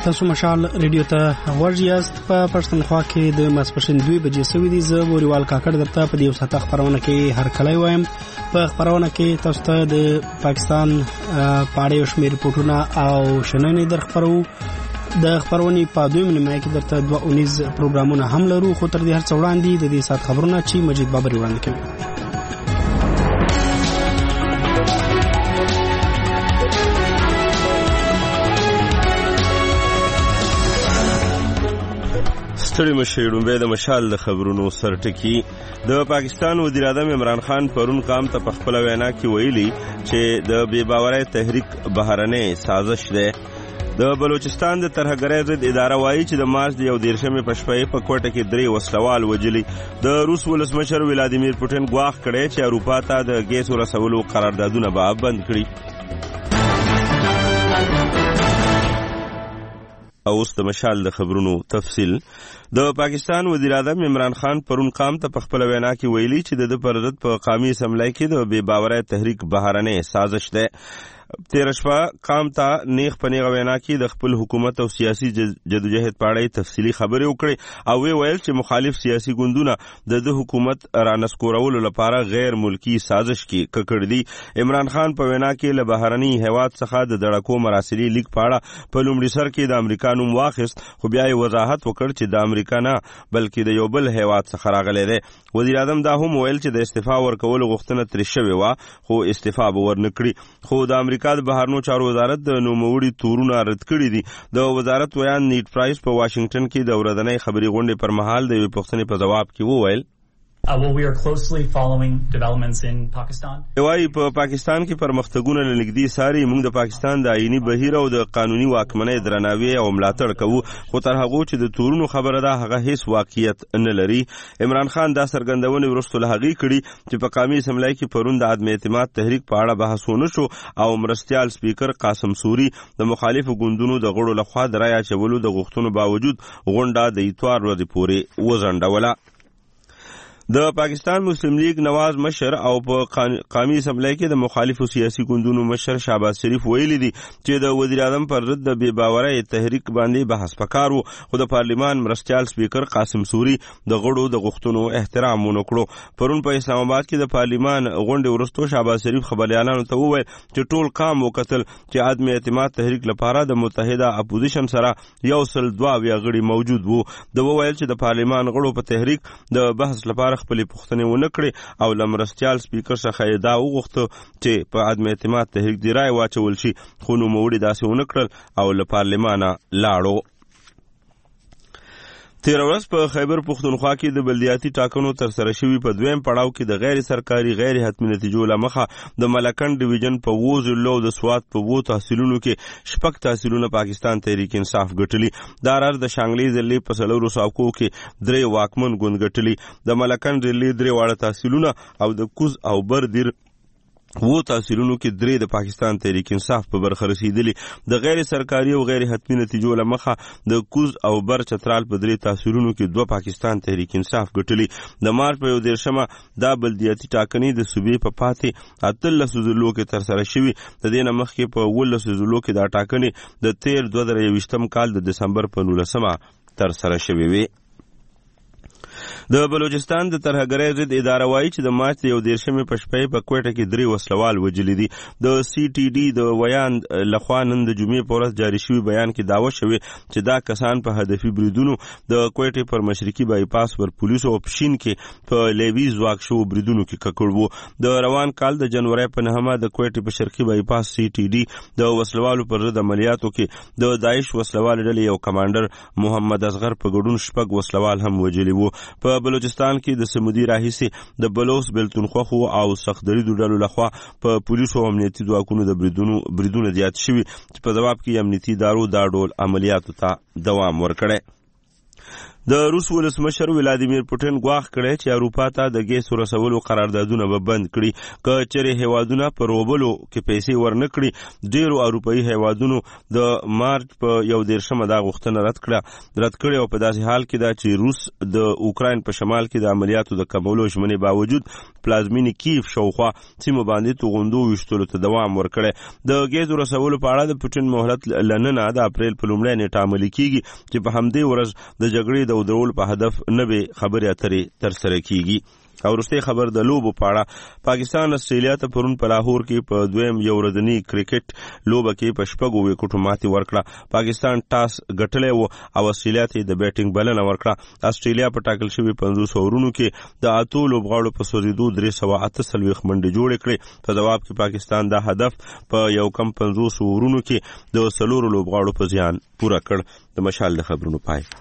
تاسو مشال ریډیو ته غوږ یاست. په پښتونخوا کې د ماسپښین 2 بجې سوي دي. زه بوریوال کاکړ درته په دې وساته خبرونه کې هر کله وایم. په خبرونه کې تاسو ته د پاکستان پاړې او شمیر رپورټونه او شننې درخبرو. د خبرونې په 2 نیمه کې درته 2 پروګرامونه هم لرو. خو تر دې هر څه وړاندې د دې سات خبرونه چې مجید بابر وړاندې کوي. ستړي مشرون به د مشال د خبرونو سرټکی. د پاکستان وزیر اعظم عمران خان پرون قام ته په خپل وینا کې ویلي چې د بے باورۍ تحریک بهرنۍ سازش ده. د بلوچستان د ترهګرۍ ضد اداره وایي چې د مارچ د 11 په شپه په کوټه کې 3 وسلوال وجلي. د روس ولسمشر ولادیمیر پوتین ګواښ کړی چې اروپا ته د ګیس ورسولو قراردادونه به بند کړي. اوس د مشال د خبرونو تفصیل. د پاکستان وزیر اعظم عمران خان پرون قام ته په خپل وینا کې ویلي چې د پر ضد په قومي اسمبلی کې د بے باورۍ تحریک بهرنۍ سازش ده. تیر شپه قام ته نیغ په نیغه وینا کې د خپل حکومت او سیاسي جدوجہد په اړه تفصیلی خبرې وکړې او ویل چې مخالف سیاسي ګوندونه د حکومت رانسکورولو لپاره غیر ملکی سازش کې ککړ دي. عمران خان په وینا کې له بهرني هیواد څخه د دړکو مراسلي لیک پاړه په لومړي سر کې د امریکا نوم واخیست، خو بیا یې وضاحت وکړ چې د امریکا نه بلکې د یو بل هیواد څخه راغلی دی. وزیر اعظم دا هم ویل چې د استعفا ورکولو غوښتنه ترې شوې وه خو استعفا به ورنه کړي. خو د امریکا د بهرنیو چارو وزارت د نوموړي تورونه رد کړي دي. د وزارت ویان نیټ پرایس په واشنگټن کې د ورځنۍ خبري غونډې پر مهال د یوې پوښتنې په ځواب کې وویل Well, we are closely following developments in Pakistan. وايي په پاکستان کې پرمختګونه لنګدي ساري موږ د پاکستان د آئینی بهیر او د قانوني واکمنۍ درناوی او ملاتړ کوو، خو تر هغه چې د تورونو خبره ده هغه هیڅ واقعیت نه لري. عمران خان دا څرګندونه ورسته له هغې کړي چې په قومي اسمبلی کې پرون د عدم اعتماد تحریک په اړه بحث ونه شو او مرستیال سپیکر قاسم سوري د مخالفو ګوندونو د غړو لخوا د رایې اچولو د غوښتنو باوجود غونډه د اتوار ورځې پورې وځنډوله. د پاکستان مسلم لیگ نواز مشر او په قومي اسمبلی کې د مخالفو سیاسي ګوندونو مشر شهباز شریف ویلي دي چې د وزیر اعظم پر ضد د بے باورۍ تحریک باندې بحث پکار وو، خو د پارلیمان مرستیال سپیکر قاسم سوري د غړو د غوښتنو احترام ونه کړو. پرون په اسلام آباد کې د پارلیمان غونډې وروسته شهباز شریف خبريالانو ته وویل چې ټول قام وکتل چې عدم اعتماد تحریک لپاره د متحده اپوزیشن سره 102 غړي موجود وو. د وویل چې د پارلیمان غړو په تحریک د بحث لپاره خپل پوښتنې ونه کړې او لمرستیال سپیکر څخه یې دا وغوښته چې په عدم اعتماد تحریک دی رای واچول شي، خو نوموړي داسې ونه کړل او له پارلمانه لاړو. تیر ورځ په خیبر پختونخوا کې د بلدیاتي ټاکنو تر سره شوي په دویم پړاو کې د غیر سرکاري غیر حتمي نتیجو لمخه د ملکند ډیویژن په 20 د سوات په 2 تحصیلونو کې شپږ تحصیلونه پاکستان تحریک انصاف ګټلي. دا راز د شانګلي ضلع په سلورو ساکو کې 3 واکمن ګوند ګټلي. د ملکند ضلع 3 واړه تحصیلونه او د کوز او بردیر وو تحصیلونو کې 3 د پاکستان تحریک انصاف په برخه رسیدلی. د غیر سرکاري او غیر حتمي نتیجو لمخه د کوز او بر چترال په 3 تحصیلونو کې 2 پاکستان تحریک انصاف ګټلی. د مارچ په 11 دا بلدیاتي ټاکنې د صوبې په پاتې 13 ضلعو کې تر سره شوي. د دې نه مخکې په 19 ضلعو کې دا ټاکنې د 2023 کال د دسمبر په 19 تر سره شوي وي. د بلوچستان د ترهګرۍ ضد اداره وایي چې د مارچ د 11 په شپه په کوټه کې 3 وسلوال وجلي دي. د سی ټي ډي د ویان لخوا نن د جمعې په ورځ جاری شوی بیان کې داوا شوی چې دا کسان په هدفي بریدونو د کوټې پر مشرقي بایپاس پر پولیسو او پښین کې په لیوي ځواک شو بریدونو کې ککړ وو. د روان کال د جنوري په 9 د کوټې په شرقي بایپاس سی ټي ډي د وسلوالو پر ضد عملیاتو کې د داعش وسلوال ډلې یو کمانډر محمد اصغر په ګډون شپږ وسلوال هم وجلي وو. په بلوچستان کې د سمودي راهیسي د بلوس بلتونخوا او سختدریدو ډلو لخوا په پولیسو او امنیتي ځواکونو د بریدونو زیات شوي چې په جواب کې امنیتي ادارو دا ډول عملیاتو ته دوام ورکړی. د روس ولسمشر ولادیمیر پوټین ګواښ کړی چې اروپا ته د ګیس رسولو قراردادونه به بند کړي. که چېرې هیوادونه په روبلو کې پیسې ورنکړي، ډېرو اروپایي هیوادونو د مارچ په 21 دا غوښتنه رد کړې او په داسې حال کې ده چې روس د اوکراین په شمال کې د عملیاتو د کمولو ژمنې باوجود پلازمینې کیف شاوخوا سیمو باندې توغندو ویشتلو ته دوام ورکړی. د ګیس رسولو په اړه د پوټین مهلت لننه د اپریل په لومړۍ نیټه عملي کیږي چې په همدې ورځ د جګړې د ودرولو په هدف نوې خبرې اترې ترسره کیږي. او وروستۍ خبر د لوبو په اړه، پاکستان استرالیا ته پرون په لاهور کې په دویم یو ورځني کرکټ لوبه کې په 6 وکټو ماتې ورکړه. پاکستان ټاس ګټلی و او استرالیا ته د بیټینګ بلنه ورکړه. استرالیا په ټاکل شوي 50 اورونو کې د 8 لوبغاړو په سوځېدو 348 منډې جوړې کړې. په ځواب کې پاکستان دا هدف په 50 اورونو کې د 4 لوبغاړو په زیان پوره کړ. د مشال د خبرونو پای.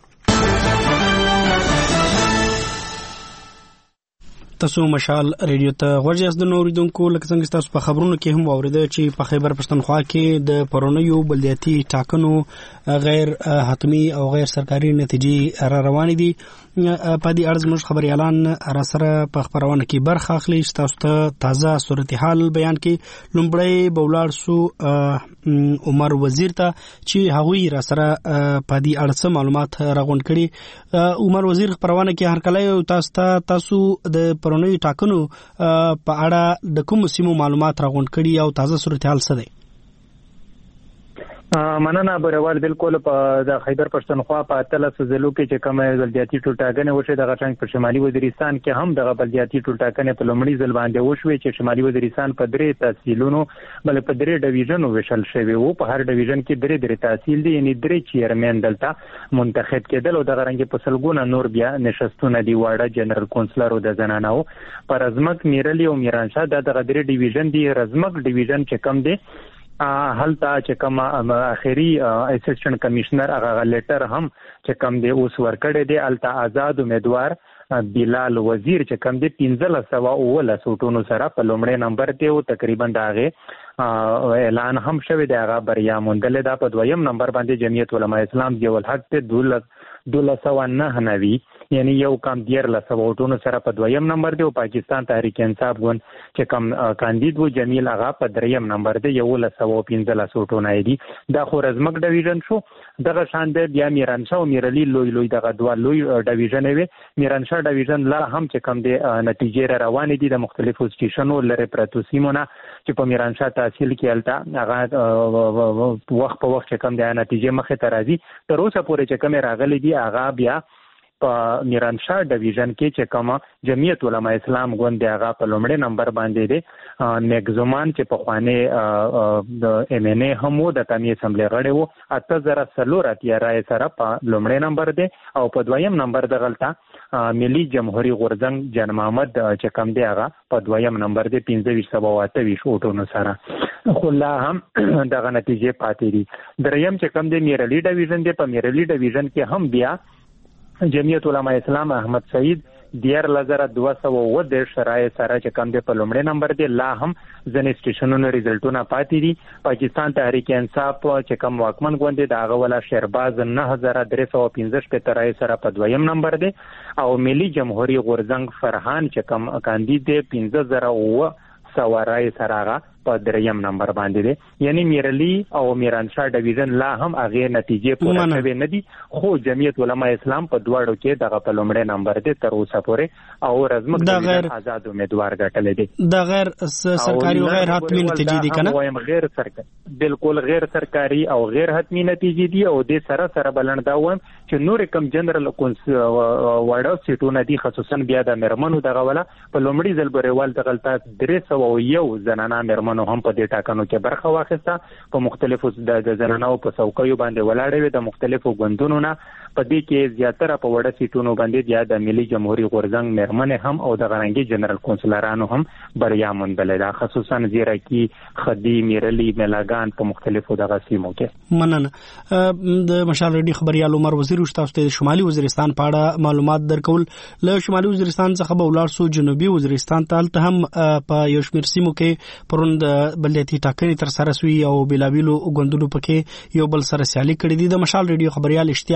تاسو مشال ریډیو ته غوږ یاست. د نوریدونکو لکه څنګه تاسو په خبرونو کې هم واوریده چې په خیبر پښتونخوا کې د پرونیو بلدیاتي ټاکنو غیر حتمی او غیر سرکاري نتیجې را روانې دي. په دې اړه زموږ خبريالان را سره په خبرونه کې برخه اخلي چې تاسو ته تازه صورتحال بیان کړي. لومړی بولاړ سو عمر وزیر ته چې هغوی را سره په دې اړه معلومات راغونډ کړي. عمر وزیر خبرونه کې هر کله تاسو د پرونیو ټاکنو په اړه د کوم سیمو معلومات راغونډ کړي او تازه صورتحال څه دی؟ مننه بروال. بالکل په د خیبر پښتونخوا په 13 ضلعو کې چې کومه بلدیاتي ټولټاکنې وشوې، دغه څنګه په شمالي وزیرستان کې هم دغه بلدیاتي ټولټاکنې په لومړي ځل باندې وشوې چې شمالي وزیرستان په 3 تحصیلونو بل په 3 ډیویژنو وشل شوی وو. په هر ډیویژن کې 3 تحصیل دي، یعنی 3 چیرمن دلته منتخب کېدل او دغه رنګ په سلګونه نور بیا نشستونه دی. واړه جنرال کونسلر او د زنانو پر ازمک میرلی او میرانشاه دغه 3 ډیویژن دی. رزمک ډیویژن چې کم دی هلته چې کوم اخیری اسسټنټ کمشنر هغه لیټر هم چې کوم دی اوس ورکړی دی. هلته آزاد امیدوار بلال وزیر چې کوم دی 1519 سوټونو سره په لومړی نمبر دی او تقریبا داغه اعلان هم شوی دی، هغه بریا موندل ده. په دویم نمبر باندې جمعیت علماء اسلام ضیاء الحق ته 1299 یعنی یو کم 1300 ووټونو سره په دویم نمبر دی. او پاکستان تحریک انصاف ګوند چې کم کاندید وو جمیل هغه په دریم نمبر دی 1115 ووټونه دي. دا خو رزمک ډیویژن شو. دغه شان دی بیا میرانشاه او میرلی لوی دغه دوه لوی ډیویژن وي. میرانشاه ډیویژن لا هم چې کم دی نتیجې را روانې دي د مختلفو سټیشنو لره پرتو سیمونه چې په میرانشاه تحصیل کې الته هغه وخت په وخت چې کم دی نتیجې مخه ته راځي. تر اوسه پورې چې کم راغلي دي هغه بیا په میرانشاه ډیویژن کې چې کومه جمعیت علماء اسلام ګوند هغه په لومړی نمبر باندې دی. نیکزمان چې په خوانه د ام ان ای هم د قومي اسمبلی غړی وو 8004 رای سره په لومړی نمبر دی. او په دویم نمبر د غلطه ملي جمهوریت غورځنګ جان محمد چې کم دی هغه په دویم نمبر دی 1528 ووټونو سره. خو لا هم دغه نتیجې پاتې دي. دریم چې کم دی میرلی ډیویژن دی. په میرلی ډیویژن کې هم بیا جمعیت علماء اسلام احمد سعید 10210 رای سره چې کم دی په لومړی نمبر دی. لا هم ځنې سټیشنونو ریزلټونه پاتې دي. پاکستان تحریک انصاف چې کم واکمن ګوند دی هغه ولا شهرباز 9315 رای سره په دویم نمبر دی. او ملي جمهوریت غورځنګ فرحان چې کم کاندید دی 15000 رای سره هغه په دریم نمبر باندې دی. یعنی میرلی او میرانشاه ډیویژن لا هم هغه نتیجې پوره شوی نه دي. خو جمعیت علماء اسلام په دواړو کې دغه په لومړی نمبر دی تر اوسه پورې. او رزمک ډیویژن آزاد امیدوار ګټل دي. دا غیر سرکاري او غیر حتمی نتیجې دي کنه؟ وایم غیر سرکاري، بالکل غیر سرکاري او غیر حتمی نتیجې دي. او د سره بلند دا وایم چې نور کم جنرال واړه سیټونه دي، خصوصا بیا د مرمنو دغه ولا په لومړي ځل بریوال د غلطات 301 زنانه مرمنو هم په دې ټاکنو کې برخه واخیسته. په مختلفو د زنانو په څوکیو باندې ولاړې وي د مختلفو ګوندونو نه. په دې کې زیاتره په وړه سیټونو باندې یا د ملي جمهوریت غورځنګ مرمنې هم او د غرنګي جنرال کونسلرانو هم بریا موندلې ده، خصوصا زیرکی، خدی، میرلی، ملاګان په مختلفو دغه سیمو کې. مننه. د مشال ریډي خبريال عمر وزیر تاسو ته شمالي وزیرستان په اړه معلومات درکول. له شمالي وزیرستان څخه به ولاړ سو جنوبي وزیرستان ته هم په یو شمېر سیمو کې پرون د بلدیاتي ټاکنې تر سره سوي او بلابیلو ګوندونو پکې یو بل سره سیالي کړې دي. د مشال ریډیو خبريال اشتیاق مسعود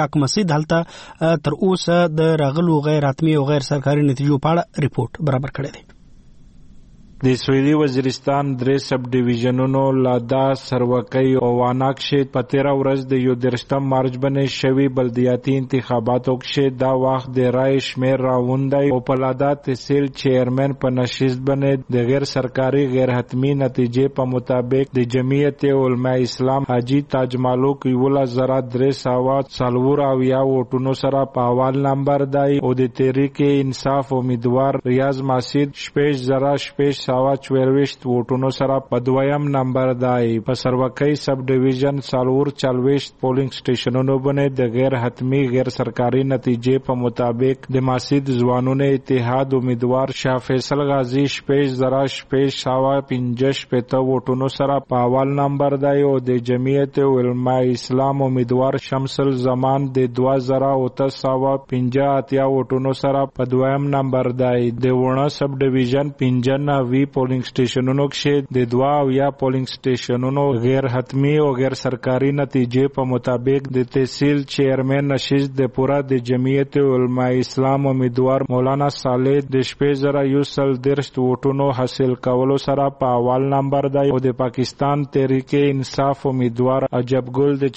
مجاهد هلته تر اوسه د راغلو غیر حتمي او غیر سرکاري نتیجو په اړه ریپورت برابر کړی دی. د سویلي وزیرستان 3 سب ډیویژنونو لادا سروکی او واناکشې په 13 ورځ د 31 مارچ باندې شوي بلدیاتي انتخاباتو کې دا وخت د رای شمیر راوندای او په لادا تحصیل چیرمن په نشست باندې د غیر سرکاري غیر حتمی نتیجې په مطابق د جمعیت علماء اسلام حاجی تاج مالک 1300 سالور او یا وټونو سره په اول نمبر دی او د تحریک انصاف امیدوار ریاض ماسید 5000 24 ووټونو سره په دویم نمبر دی. په سروکی سب ډیویژن سالور 40 پولینګ سټیشنونو باندې د غیر حتمی غیر سرکاري نتیجې په مطابق د ماسید ځوانونو اتحاد امیدوار شاه فیصل غازی 50,555 ووټونو سره په اول نمبر دی او د جمعیت علماء اسلام امیدوار شمس الزمان د 2,850 ووټونو سره په دویم نمبر دی. د ونه سب ډیویژن 95 پولینګ سټیشنونو کې د 2 پولینګ سټیشنونو غیر حتمی او غیر سرکاري نتیجې په مطابق د تحصیل چیرمن نشست د پورا د جمعیت علماء اسلام امیدوار مولانا صالح د 1013 ووټونو حاصل کولو سره په اول نمبر دی او د پاکستان تحریک انصاف امیدوار عجب ګل د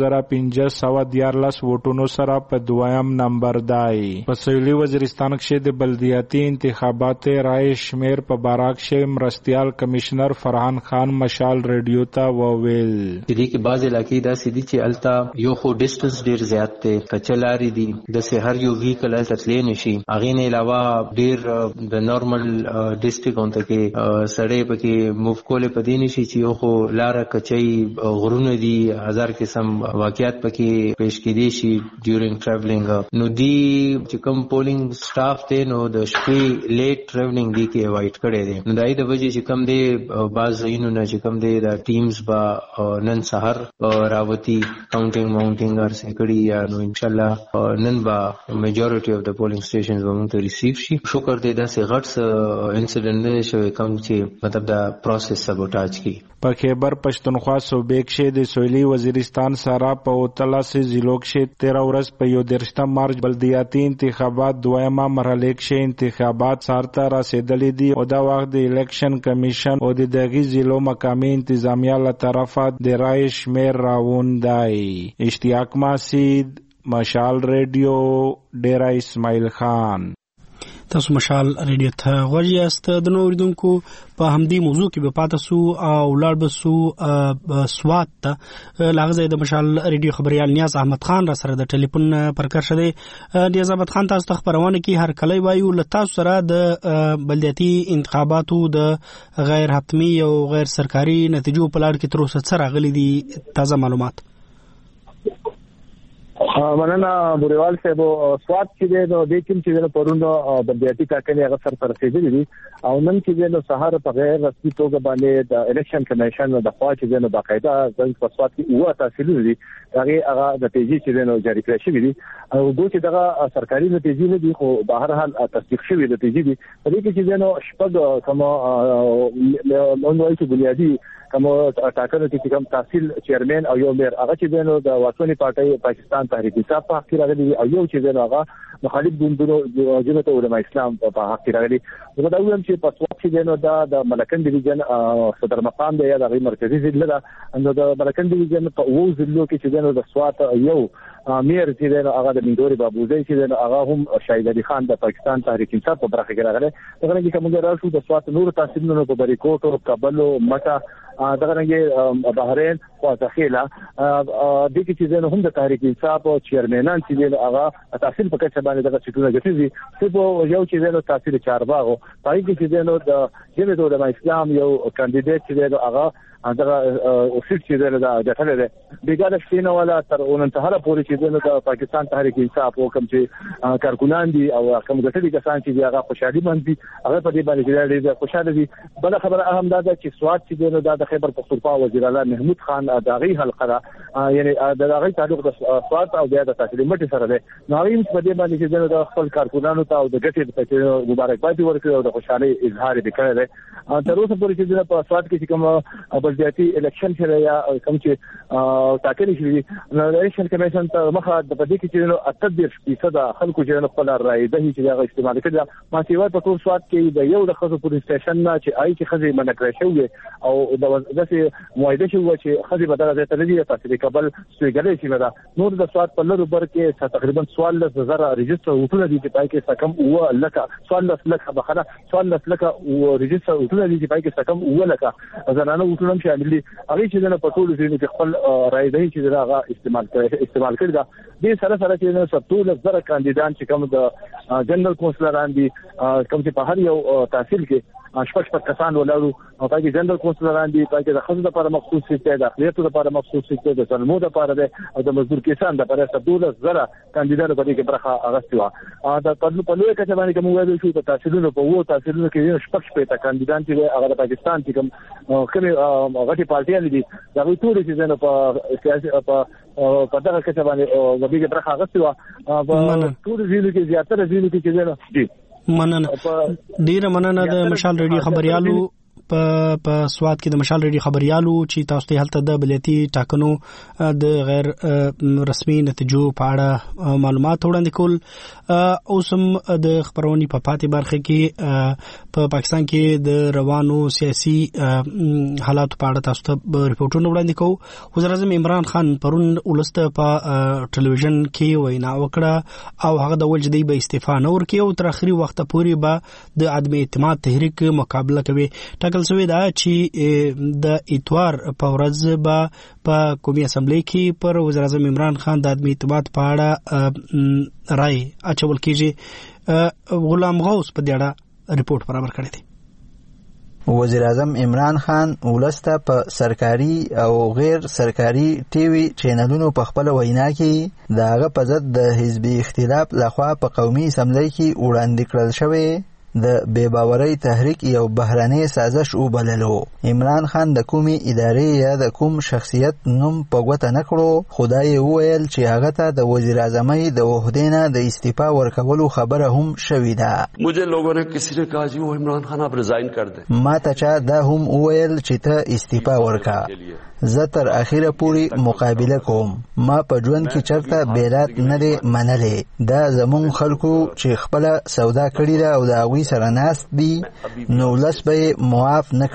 4514 ووټونو سره په دویم نمبر دی. په سویلي وزیرستان کې د بلدیاتي انتخابات رای شمیر په باراک شي مرستيال کمشنر فرحان خان مشال ریډیو ته وویل دي کې بعض علاقې دا سدي چې التا یو خو ډیسټنس ډیر زیات ته کچلاري دي د سحر یو ویکل تسلی نشي اغه نه علاوه ډیر د نورمال ډیسټریکټ اونته کې سړې پکې موف کولې پدې نشي چې یو خو لار کچي غرونه دي هزار قسم واقعیت پکې پیش کېدي شي ډیورینګ ټریولینګ نو دی چې کوم پولینګ سټاف ته نو د شپې لیټ ټریولینګ دی کې وایټ کړي دي نو دای د وجې چې کم دی باز زینو نه چې کم دی د ټیمز با نن سحر راوتی کاونټینګ ماونټینګ ار سکړي یا نو ان شاء الله نن با میجورټي اف د پولینګ سټیشنز به مونږ ته ریسیو شي. شکر دې دا سه غټ انسیډنټ نه شوی کوم چې مطلب دا پروسس سبوټاج کی. په خیبر پښتونخوا صوبې کې د سویلي وزیرستان سره په 13 ضلعو کې 13 ورځ په 31 مارچ بلدیاتي انتخابات دویمه مرحله کې انتخابات سارته رسیدلې دي او دا وخت د الیکشن کمیشن او د دغه ضلعو مقامي انتظامیه له طرفه د رای شمیر راوندای. اشتیاق ماسید مشال ریډیو ډیرا اسماعیل خان. تاسو مشال ریډیو ته غوږی یاست. د نو اوریدونکو په همدې موضوع کې به پاتې سو او لاړ بسو سوات ته لاغزه د مشال ریډیو خبريال نیاز احمد خان را سره د ټلیفون پر کار شوی. نیاز احمد خان تاسو خبرونه کې هر کله وایو ل تاسو سره د بلدیاتي انتخاباتو د غیر حتمی او غیر سرکاري نتیجو په لړ کې تر اوسه سره غلي دي تازه معلومات. مننه بوریوال صاحب. سوات چې د دې کوم چې د پروندو بلدیاتي ټاکنې هغه سر پر رسیدلې دي او نن چې د سهار په غیر رسمي توګه باندې د الیکشن کمیشن د خوا چې د باقاعده د سوات کې وو تحصیلونه دي هغه د نتیجې چې د جاری کړې شوې دي او دوی چې دغه سرکاري نتیجې نه دي خو بهر حال تصدیق شوې نتیجې دي. په دې کې چې د شپږ کومه لونوي چې بنیادی کوم ټاکنو کې کوم تحصیل چیرمن او یو میر هغه چې د واسونی پارټي پاکستان تحریک انصاف په حق راغلي او یو چې هغه مخالف ګوندونو جمعیت علماء اسلام په حق راغلي. نو دا ویم چې په سوات کې د ملکن ډیویژن صدر مقام دی یا د مرکزی ضلع ده نو د ملکن ډیویژن په وو ضلع کې چې د سوات یو امیر چې هغه د مندوري بابوزي چې هغه هم شهید علي خان د پاکستان تحریک انصاف په برخه کې راغلي. دغه کې کوم راځو د سوات نور تحصیلونو په بریکوټ او کابل او مټه دغه بحرین او تخیلا د کې چې هم د تحریک انصاف او چیرمنان چې هغه تحصیل په کې باندې دغه چټونه غوښتي چې یو چې د تحصیل چارباغو پای کې چې د جمعیت علماء اسلام یو کاندیدټ چې هغه دغه اوسټ چې د ځټل ده بیګاله شینه ولا تر اونته پورې چې د پاکستان تحریک انصاف او کوم چې کارکونان دي او کوم ګټلي کسان چې هغه خوشالي باندې هغه په دې باندې ډېر خوشاله دي. بل خبره اهم ده چې سواد چې د د خیبر پختونخوا وزیر اعلی محمود خان د غي حلقه یعنی د غي تعلق د سواد او د تحصیل مټي سره ده نو هغه په دې باندې چې د خپل کارکونانو ته او د ګټې په مبارکباد ورکړي او د خوشحالي اظهار وکړي ده تر اوسه پورې چې په سواد کې کوم بلدیاتي الیکشن شوی یا کوم چې ټاکنې شوی نو د الیکشن کمیشن ته مخه د پدې کې چې 80% خلکو چې خپل رائے ده چې هغه استعمال کړي ما سیوا په ټول سواد کې د یو د خزو پولیس سټیشن نه چې آی کې خزي منکړې شوی او د داسې موعده شوی چې خزي بدل ځای ته لري تاسو د کابل سویګلې شي دا نور د سواد په لور بر کې تقریبا 14,000 ريجستر وټل دي چې پای کې سکم او لکه 14 لک بخره 14 لک او ريجستر وټل دي چې پای کې سکم او لکه زنانه وټلم شامل دي هغه چې نه په ټول ځینې کې خپل رائے ده چې هغه استعمال کړي دا د سره سره چې 17,000 کاندیدان چې کوم د جنرال کونسلران دي کوم چې په هر یو تحصیل کې شپږ کسان ولرو او پای کې جنرال کونسلران دي پای کې د خزو لپاره مخصوص سیټ د اقلیتو لپاره مخصوص سیټ د سلمو لپاره ده او د مزدور کسان لپاره 17,000 کاندیدان په دې کې برخه اغستي و دا په لوی کچه باندې کوم وایي چې په تحصیلونو په وو تحصیلونو کې شپږ کاندیدان چې هغه د پاکستان چې کوم کله غټي پارټیان دي دا وی ټول چې نه په سیاسي په دغه کچه باندې د دې برخه اغستي و په ټول ځینو کې زیاتره ځینو کې چې نه مننه ډیره مننه د مشال ریډیو خبريالو په سواد کې د مشال ریډیو خبريالو چې تاسو ته هلته د بليتي ټاکنو د غیر رسمي نتیجو په اړه معلومات وړاندې کول اوسم د خبرونې په پاتې برخه کې په پاکستان کې د روانو سیاسي حالات په اړه تاسو ته ریپورتونه وړاندې کوو وزیر اعظم عمران خان پرون ولسته په ټلویزیون کې وینا وکړه او هغه د وجدي به استعفا نه ورکړي او تر اخري وخت پورې به د عدم اعتماد تحریک مقابله کوي سوي دا چې د اتوار په ورځ به په قومي اسمبلی کې پر وزیر اعظم عمران خان د عدم اعتماد په اړه رائے اچول کیږي غلام غوث په دې اړه ریپورت برابر کړی دی وزیر اعظم عمران خان ولسته په سرکاري او غیر سرکاري ټي وي چینلونو په خپل وینا کې داغه په ضد د حزبي اختلاف لخوا په قومي اسمبلی کې وړاندې کړل شوی د بے باورۍ تحریک یو بهراني سازش وبللو عمران خان د کومي ادارې یا د کوم شخصیت نوم په ګوته نه کړو خدای وویل چې هغه ته د وزیر اعظمۍ د عہدې نه د استعفا ورکولو خبره هم شوې ده مجھے لوگوں نے کسی نے کہا جی وہ عمران خان آپ ریزائن کر دیں ما ته چا دا هم وویل چې ته استعفا ورکا زه تر اخیره پورې مقابله کوم ما په ژوند کې چرته بیرات نه دی منلې دا زمون خلکو چې خپل سودا کړی دا او د هغوی سره ناست دي نو لس به معاف نه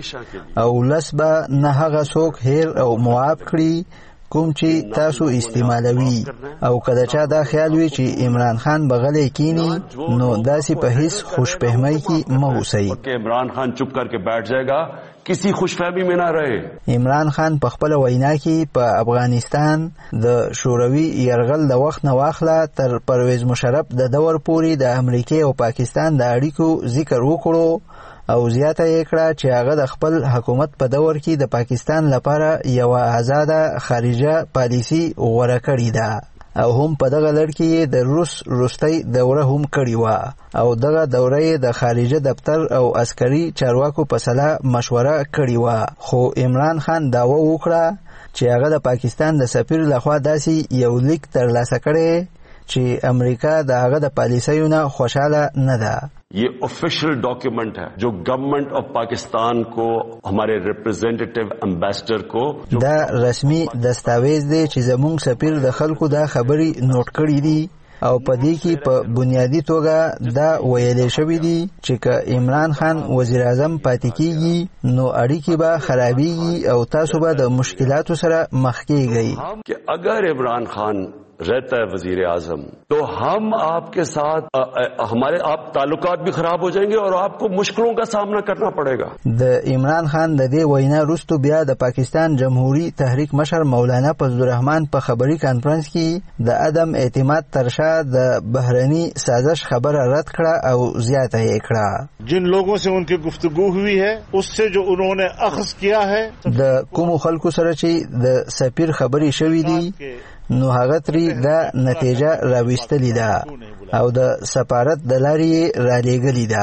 کړي او لس به نه هغه څوک هیر او معاف کړي کوم چې تاسو استعمالوي او کله چا دا خیال وي چې عمران خان بغلې کینی نو داسې په هیڅ خوشفهمۍ کې مه اوسئ کہ عمران خان چپ کر کے بیٹھ جائے گا کسی خوشفهمی میں نہ رہے عمران خان په خپل وینا کې په افغانستان د شوروي يرغل د وخت نه واخله تر پرویز مشرف د دور پورې د امریکا او پاکستان د اړیکو ذکر وکړو او زیاته یې کړه چې هغه د خپل حکومت په دور کې د پاکستان لپاره یو آزاده خارجه پالیسی غوره کړې ده او هم په دغه لړ کې د روسي دوره هم کړې و او دغه دوره د خارجه دفتر او عسکري چارواکو په سلا مشوره کړې و خو عمران خان داوا وکړه چې هغه د پاکستان د سفیر لخوا داسې یو لیک ترلاسه کړی چې امریکا د هغه د پالیسیو نه خوشاله نه ده یہ آفیشیل ڈاکیومنٹ ہے جو گورنمنٹ آف پاکستان کو ہمارے ریپرزینٹیٹیو امبیسڈر کو دا رسمی دستاویز دی چې زموږ سفیر د خلکو دا خبرې نوٹ کړي دي او په دې کې په بنیادی توګه دا ویلې شوی دی چې که عمران خان وزیر اعظم پاتې کیږي نو اړیکې به خرابېږي او تاسو به د مشکلاتو سره مخ کیږئ کہ اگر عمران خان رہتا ہے وزیر اعظم تو ہم آپ کے ساتھ ہمارے آپ تعلقات بھی خراب ہو جائیں گے اور آپ کو مشکلوں کا سامنا کرنا پڑے گا د عمران خان د دې وینا وروسته بیا د پاکستان جمهوریت تحریک مشر مولانا فضل الرحمن په خبري کانفرنس کې د عدم اعتماد ترشا د بهرني سازش خبره رد کړه او زیاته یې کړه جن لوگوں سے ان کی گفتگو ہوئی ہے اس سے جو انہوں نے اخذ کیا ہے د کوم خلکو سره چې د سفیر خبري شوې دي نو هغه تری دا نتیجه راوستلی ده او د سفارت د لارې را لېږلې ده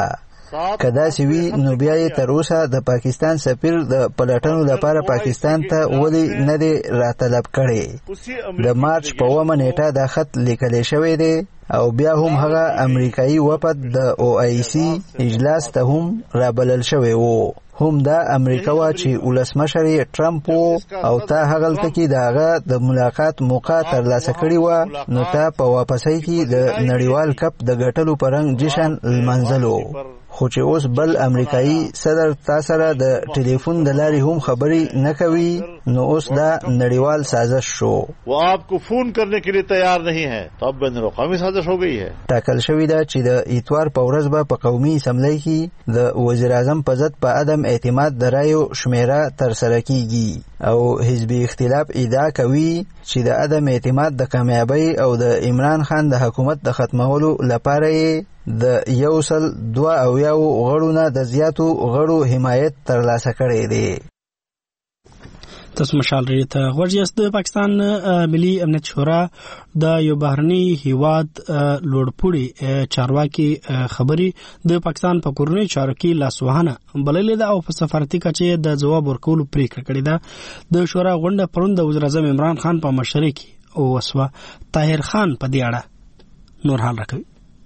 که داسې وي نو بیا یې تر اوسه د پاکستان سفیر د پلټنو لپاره پاکستان ته ولې نه دی راطلب کړی. د مارچ په 9 نیټه دا خط لیکلی شوی دی او بیا هم هغه امریکایي وفد د OIC اجلاس ته هم رابلل شوی وو. هم دا امریکا وا چې ولسمشر ټرمپ وو او تا هغلته کې داغه د ملاقات موقع ترلاسه کړی و، نو تا په واپسۍ کې د نړیوال کپ د ګټلو پرنګ جشن لمانځلو. خو چې اوس بل امریکایي صدر تا سره د ټلیفون د لارې هم خبرې نه کوي، نو اوس دا نړیوال سازش شو. वो आपको फोन करने के लिए तैयार नहीं है तो अब بین الاقوامی سازش हो गई है. ټاکل شوی دا چې د اتوار په ورځ به په قومي اسمبلی کې د وزیر اعظم په ضد په عدم اعتماد د رایو شمیره ترسره کیږي او حزبي اختلاف ادعا کوي چې د عدم اعتماد د کامیابی او د عمران خان د حکومت د ختمولو لپاره د 102 غړو نه د زیاتو غړو حمایت ترلاسه کړی دی. تاسو مشال لري ته غوړیاست. د پاکستان ملي امنیت شورا د یو بهرني هیواد لوړپوړي چارواکي خبري د پاکستان په کورنۍ چارو کې لاسوهنه بللې ده او په سفارتي کچې د جواب ورکولو پریکړه کړې ده. د شورا غونډه پرون د وزیر اعظم عمران خان په مشرۍ کې او وسوه. طاهر خان په دې اړه نور حال راکوي.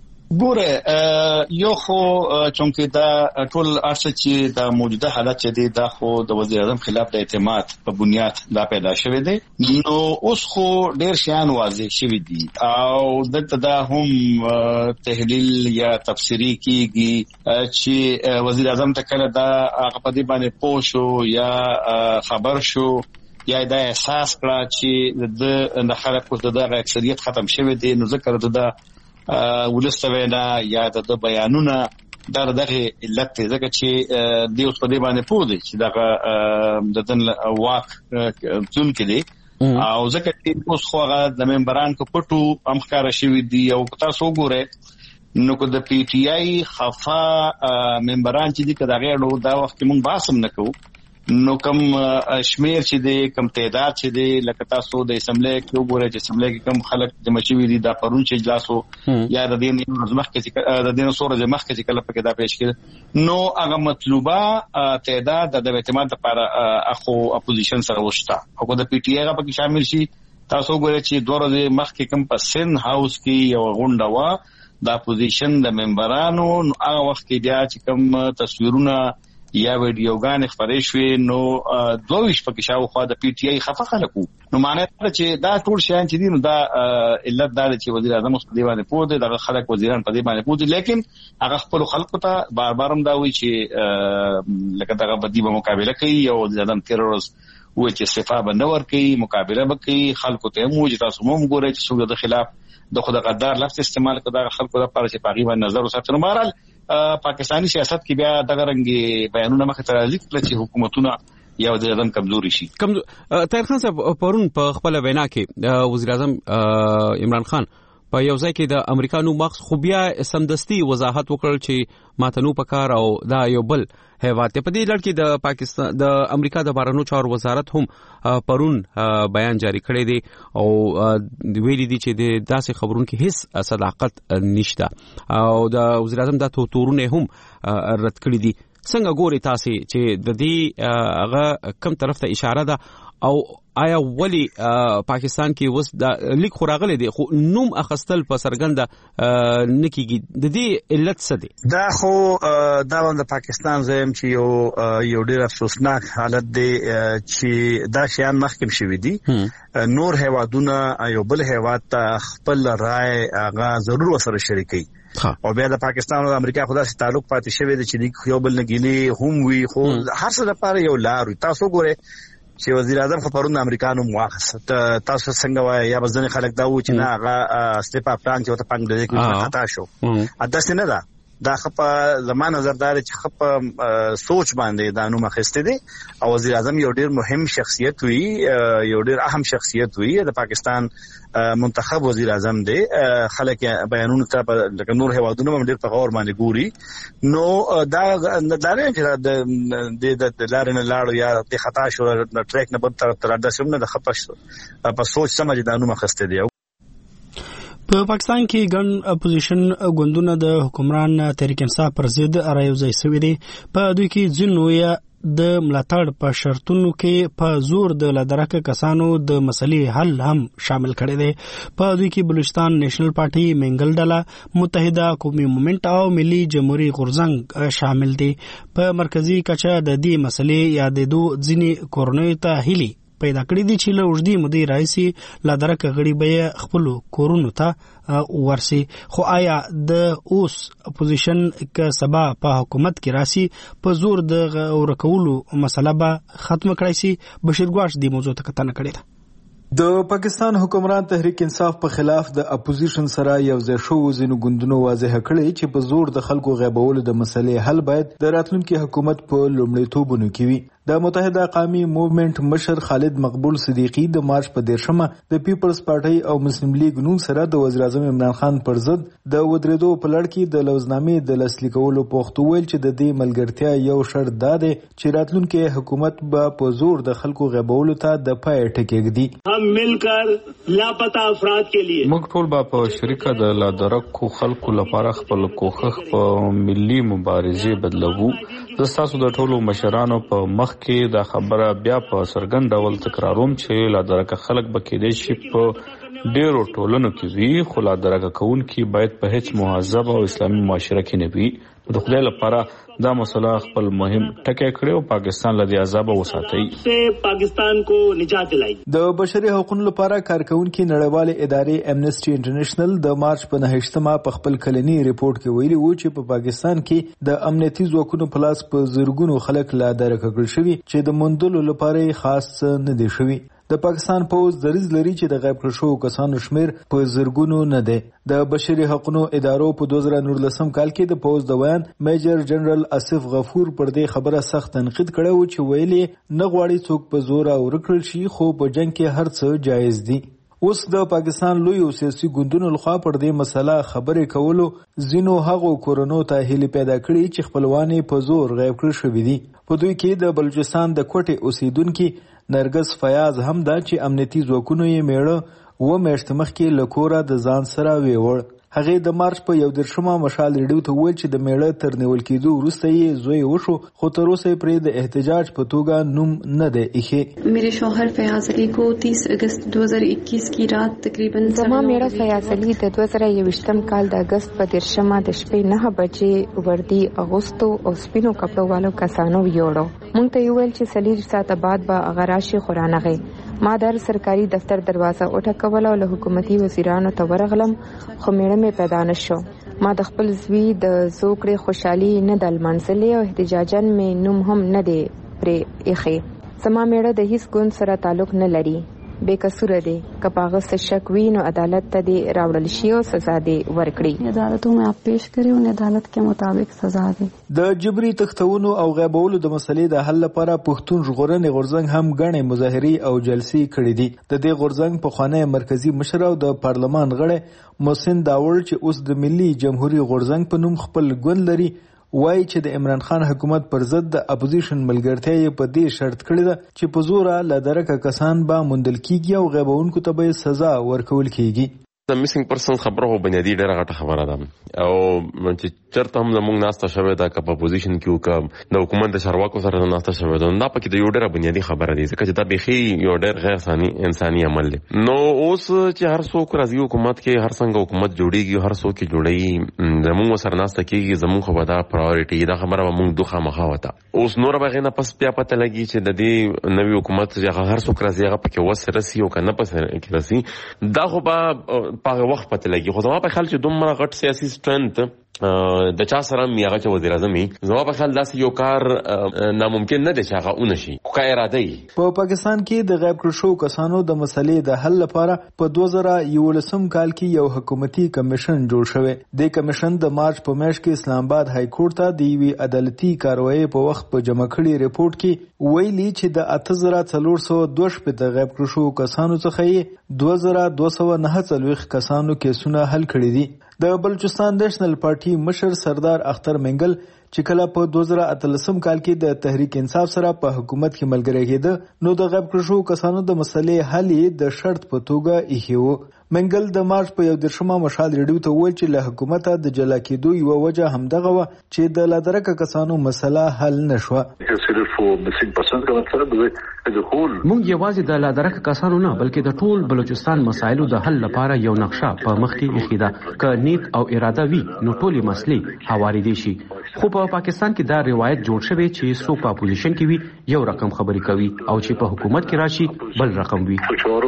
ګوره یو خو چونکه دا ټول ارڅ چې دا موجوده حالت چې دی دا خو د وزیر اعظم خلاف د اعتماد په بنیاد دا پیدا شوی دی، نو اوس خو ډیر شیان واضح شوی دي او دلته دا هم تحلیل یا تفسیری کیږي چې وزیر اعظم ته کله دا هغه په دې باندې پوه شو یا خبر شو یا دا احساس کړه چې د خلکو د اکثریت ختم شوی دی، نو ذکر د ولستوینا یا د بیانونه دغه علت دی ځکه چې د اوس په دې باندې پوه دی چې دغه د دن واک ځون کې دی او ځکه چې اوس خو هغه د ممبران کو پټو امخکار شوی دی او تاسو وګورئ نو کو د PTI خفا ممبران چې دي کدا غیړو دا وخت مونږ باسم نکو نو کم شمیر چې دی کم تعداد چې دی لکه تاسو د اسمبلی کې وګورئ چې اسمبلی کې کم خلک جمع شوي دي دا پرون چې اجلاس وو یا د دې مخ کې د دې سورج مخ کې کله پکې دا پیش کړ نو هغه مطلوبه تعداد د اعتماد لپاره اخو اپوزیشن سره وشته او د PTI هغه پکې شامل شي. تاسو وګورئ چې دوه ورځې مخ کې کم په سن هاوس کې یو غونډه وا د اپوزیشن د ممبرانو هغه وخت کې بیا چې کم تصویرونه یا ویډیوګان خبرې شوې نو دویش پکې شاوخوا د PTI خفه خلکو نو معنی دا چې دا ټول شیان چې دي نو دا علت دا چې وزیر اعظم اوس په دې باندې پوه دی دغه خلک وزیران په دې باندې پوه دي، لیکن هغه خپل خلکو ته بار بار هم دا وایي چې لکه دغه بدی به مقابله کوي او وزیر اعظم تیرورز وایي چې استعفا به نه ورکوي مقابله به کوي. خلکو ته هم وایي چې تاسو هم ګورئ چې څوک د خلاف د خود غدار لفظ استعمال کړه د خلکو لپاره چې په غیبه نظر وساتنه مارال پاکستانی سیاست کې بیا دغه رنګي بیانونه مخ ته راځي چې حکومتونه یا د اعظم کمزوري شي. طاهر خان صاحب پرون په خپل وینا کې وزیر اعظم عمران خان په یو ځای کې د امریکانو مخ خو بیا سمدستي وضاحت وکړ چې ماتنو پکار او دا یو بل هیواد په دې لړ کې د پاکستان د امریکا د بهرنیو چارو وزارت هم پرون بیان جاری کړی دی او ویلي دي چې د داسې خبرونو کې هیڅ صداقت نشته او د وزیر اعظم د تورونه هم رد کړی دي. څنګه ګوري تاسو چې د دې هغه کم طرف ته اشاره ده او آیا ولی پاکستان کې وس د لیک خوراغله دي خو نوم اخستل په سرګند نکیږي د دې علت څه دي؟ دا خو دا د پاکستان زم چې یو ډیر افسوسناک حالت دی چې دا شیان مخکې شوی دي. نور هیوادونه یو بل هیواد ته خپل رائے هغه ضرور وسره شریکي او بیا د پاکستان او امریکا خدا سره تعلق پاتې شوی دی چې یو بل نګینی هم وی خو هر څه لپاره یو لار تاسو ګوره چې وزیر اعظم خو پرون امریکانو مواخصه تاسو څنګه وای یا بزنه خلک دا و چې نه هغه استعفا پلان چې وته پنګ دې کې خطا شو اته نه ده دا خپه زمانه نظردار چې خپه سوچ باندې دا نو مخسته دي او وزیر اعظم یو ډیر مهم شخصیت وي یو ډیر اهم شخصیت وي د پاکستان منتخب وزیر اعظم دی. خلک بیانونه ته لکه نور هیوادونو هم ډیر په غور باندې ګوري نو دا نه چې د لارې نه لاړو یا د خطا شو ټریک نه بل طرف تر داسې نه د خپه په سوچ سمجھ دا نو مخسته دي. په پاکستان کې ګڼ اپوزیشن ګوندونه د حکمران تحریک انصاف پر ضد رايوځای شوي دي. په دوی کې ځینو د ملاتړ په شرطونو کې په زور د لادرکه کسانو د مسلې حل هم شامل کړي دي. په دوی کې بلوچستان نیشنل پارټي، منګل ډله، متحده قومي موومنټ او ملي جمهوریت غورځنګ شامل دي. په مرکزی کچه د دې مسلې یادېدو ځینې کورنیو ته هیلي پیدا کړی دي چې له اوږدې مودې راهیسې لادرکه غړي به خپلو کورونو ته ورسي. خو آیا د اوس اپوزیشن که سبا په حکومت کې راسي په زور د ورکولو مسله به ختم کړای شي؟ بشیر ګواش دې موضوع ته کتنه کړې ده. د پاکستان حکمران تحریک انصاف په خلاف د اپوزیشن سره یو ځای شو ځینو ګوندونو واضح کړی چې په زور د خلکو غیبولو د مسلې حل باید د راتلونکي حکومت په لومړیتوبونو کې وي. د متحده قومي موومنټ مشر خالد مقبول صدیقی د مارچ په 13مه د پیپلز پارټي او مسلم لیگ نون سره د وزیر اعظم عمران خان پر ضد د ودرېدو په لړ کې د لوزنامې د لاسلیک کولو پوښتنه ویل چې د دې ملګرتیا یو شرط دا دی چې راتلونکي حکومت به په زور د خلکو غیبولو ته د پای ټکېږدي. هم ملکر لاپتا افراد کے لیے موږ ټول به په شریکه د لادرکو خلکو لپاره خپل کوښښ په ملي مبارزې بدلوو. زه ستاسو د ټولو مشرانو په مخ کې دا خبره بیا په څرګند ډول تکراروم چې لادرکه خلک به کېدای شي په ډېرو ټولنو کې وي، خو لادرکه کوونکي باید په هیڅ مهذب او اسلامي معاشره کې نه وي. د خدای لپاره دا مسله خپل مهم ټکی کړی او پاکستان له دې عذابه وساتئ. پاکستان کو نجات دلای. د بشري حقوقو لپاره کارکونکي نړیوالې ادارې امنیسټي انټرنیشنل د مارچ په 9مه په خپل کلنی ریپورت کې ویلي وو چې په پاکستان کې د امنیتي ځواکونو په لاس په زرګونو خلک لادرکه کړل شوي چې د موندلو لپاره خاص نه دي شوي. د پاکستان پوز دریځ لري چې د غیب کړل شوو کسانو شمیر په زرګونو نه دی. د بشري حقوقو ادارو په 2019 کال کې د پوز د ویان میجر جنرال اسف غفور پر دې خبره سخت تنقید کړی و چې ویلي نه غواړي څوک په زور او ورکړل شي، خو په جنگ کې هر څه جایز دي. اوس د پاکستان لوی او سیاسي ګوندونو لخوا پر دې مسله خبرې کولو ځینو هغو کورونو ته هیله پیدا کړې چې خپلوانې په زور غیب کړل شوې دي. په دوی کې د بلوچستان د کوټې اوسیدونکو نرګس فیاض هم دا چې امنیتي ځواکونو یې میړه و میاشتې مخکې له کوره د ځان سره ویوړ. هغې د مارچ په 11مه مشال ریډیو ته وویل چې د میړه تر نیول کېدو وروسته یې زوی وشو، خو تر اوسه پرې د احتجاج په توګه نوم نه دی ایښی. میرے شوہر فیاض علی کو 30 اگست 2021 کی رات تقریباً زما میړه فیاض علی د 2021 کال د اگست په 13مه د شپې 9 بجې وردی اغوستو او سپینو کپړو والو کسانو ویوړو. مونږ ته ویل چې سلیج ساعت بعد به اغراشي خورانغه. ما در سرکاري دفتر دروازه وټکول او له حکومتي وزیرانو ته ورغلم، خو میړه مې پیدا نشو. ما د خپل زوی د زوکړې خوشحالي نه د لمانځلې او احتجاجن مې نوم هم نه دی پرې ایښی. زما میړه د هیڅ ګوند سره تعلق نه لري، بے قصور دی. که په هغه څه شک وي نو عدالت ته دی راوړل شي او سزا دی ورکړي. عدالتوں میں آپ پیش کړي او عدالت کے مطابق سزا دی. د جبري تختونو او غیبولو د مسلې د حل لپاره پښتون ژغورنې غورځنګ هم غنې مظاهرې او جلسې کړې دي. د دې غورځنګ په خوانی مرکزی مشر او د پارلمان غړی محسن داوړ چې اوس د ملي جمهوریت غورځنګ په نوم خپل ګوند لري وایي چې د عمران خان حکومت پر ضد د اپوزیشن ملګرتیا یې په دې شرط کړی ده چې په زوره لادرکه کسان به موندل کیږي او غیبونکو ته به سزا ورکول کیږي. د میسنګ پرسن خبره هو بنیادی ډیره غټه خبره ده او چې چرته هم زموږ ناسته شوې ده که په اپوزیشن کې وکم د حکومت د چارواکو سره ناسته شوې ده، دا پکې د یو ډیره بنیادی خبره ده ځکه چې دا بیخي یو ډیر غیر انساني عمل دی. نو اوس چې هر څوک راځي حکومت کې هر څنګه حکومت جوړیږي هر څوک جوړي زموږ سره ناسته کېږي زموږ خو به دا پرایورټي دا خبره به موږ دوه مخه وته. اوس نور به غینه پس بیا پته لګي چې د دې نوې حکومت چې هر څوک راځي هغه پکې وسره راسي او کنه پس کې راسي دا خو به په وخت پته لګي. خو زما په خیال چې دومره غټ سیاسي سټرنث د چا سره میغه چې وزیر اعظم زما په خیال داسې یو کار ناممکن نه دی چې هغه اونشي کوه اراده ای. په پاکستان کې د غیب کړل شوو کسانو د مسلې د حل لپاره په 2011 کال کې یو حکومتي کمیشن جوړ شوی. د کمیشن د مارچ په میاشت کې اسلام آباد های کورټ ته د یوې عدالتي کاروایی په وخت په جمع کړي ریپورت کې ویلي چې د 8402 د غیب کړل شوو کسانو څخه 2249 کسانو کیسونه حل کړي دي. د بلوچستان نیشنل پارټي مشر سردار اختر منګل چې کله په 2013 کال کې د تحریک انصاف سره په حکومت کې ملګری کېده نو د غیب کړو کسانو د مسلې حل د شرط په توګه ایښی و. منګل د مارچ په 11مه مشال ریډیو ته وویل چې له حکومته د جلا کېدو یوه وجه همدغه وه چې د لادرکه کسانو مسله حل نشوه. موږ یوازې د لادرکه کسانو نه بلکې د ټول بلوچستان مسایلو د حل لپاره یو نقشه په مخ کې ایښې ده. که نیت او اراده وي نو ټولې مسلې هوارېدی شي. خو په پاکستان کې دا روایت جوړ شوی چې څوک په اپوزیشن کې وي یو رقم خبرې کوي او چې په حکومت کې راشي بل رقم وي.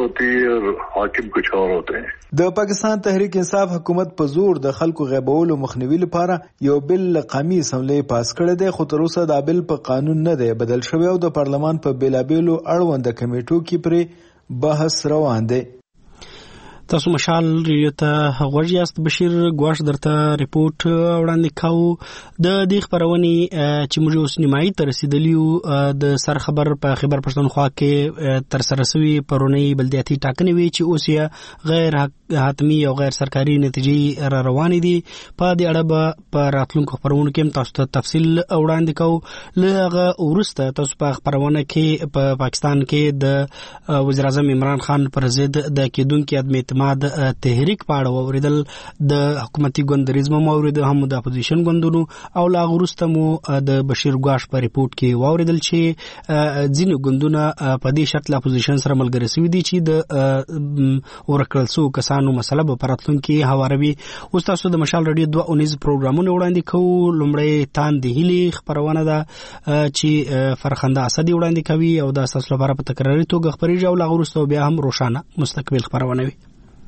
د پاکستان تحریک انصاف حکومت په زور د خلکو غیبولو مخنیوي لپاره یو بل قومي اسمبلی پاس کړی دی خو تر اوسه دا بل په قانون نه دی بدل شوی او د پارلمان په بیلابیلو اړونده کمیټو کې پرې بحث روان دی. تاسو مشال ریډیو ته غوږ یاست. بشیر ګواش درته ریپورت وړاندې کوو د دې خبرونې چې موږ اوس نیمایي ته رسیدلیو د سر خبر په خیبر پښتونخوا کې تر سره شوي پرونی بلدیاتي ټاکنې وي چې اوس یې غیر حتمي او غیر سرکاري نتیجې را روانې دي. په دې اړه به په راتلونکو خبرونو کې تاسو ته تفصیل وړاندې کوو. له هغه وروسته تاسو په خبرونه کې په پاکستان کې د وزیر اعظم عمران خان پر ضد د کېدونکي عدم اعتماد تحریک پاړه اوریدل د حکومتي ګوندریزم مورید هم د اپوزیشن ګوندونو او لا وروسته مو د بشیر ګواش په ریپورت کې واوریدل چې ځینې ګوندونه په دې شرط له اپوزیشن سره ملګري شوي دي چې د ورکړل شو کسانو مسله به په راتلونکي هواروي. اوس تاسو د مشال ریډیو 2 اونیز پروګرامونه وړاندې کوو. لومړی تاند هیلي خبرونه ده چې فرخنده اسدي وړاندې کوي او د اساس لپاره په تکراري توګه خبريږي او لا وروسته بیا هم روشانه مستقبل خبرونه وي.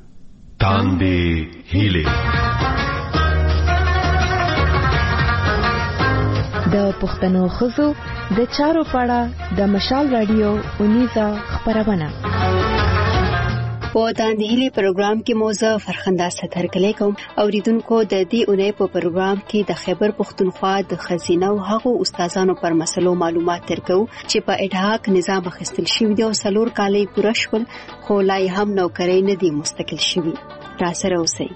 تاندې هیلې د پښتنو خزو د چارو پاړه د مشال رادیو اونیزا خبرونه په تاندې هیلې پروګرام کې موضوع فرخنده ستر کلی کوم اوریدونکو د دې اونۍ په پروګرام کې د خیبر پښتونخوا د خزینه او هغو استادانو پر مسلو معلومات ترکو چې په اډهاک نظام اخیستل شوی دی او سلور کالې پوره شول خو لا هم نوکرۍ نه دي مستقل شوی. را سره اوسئ.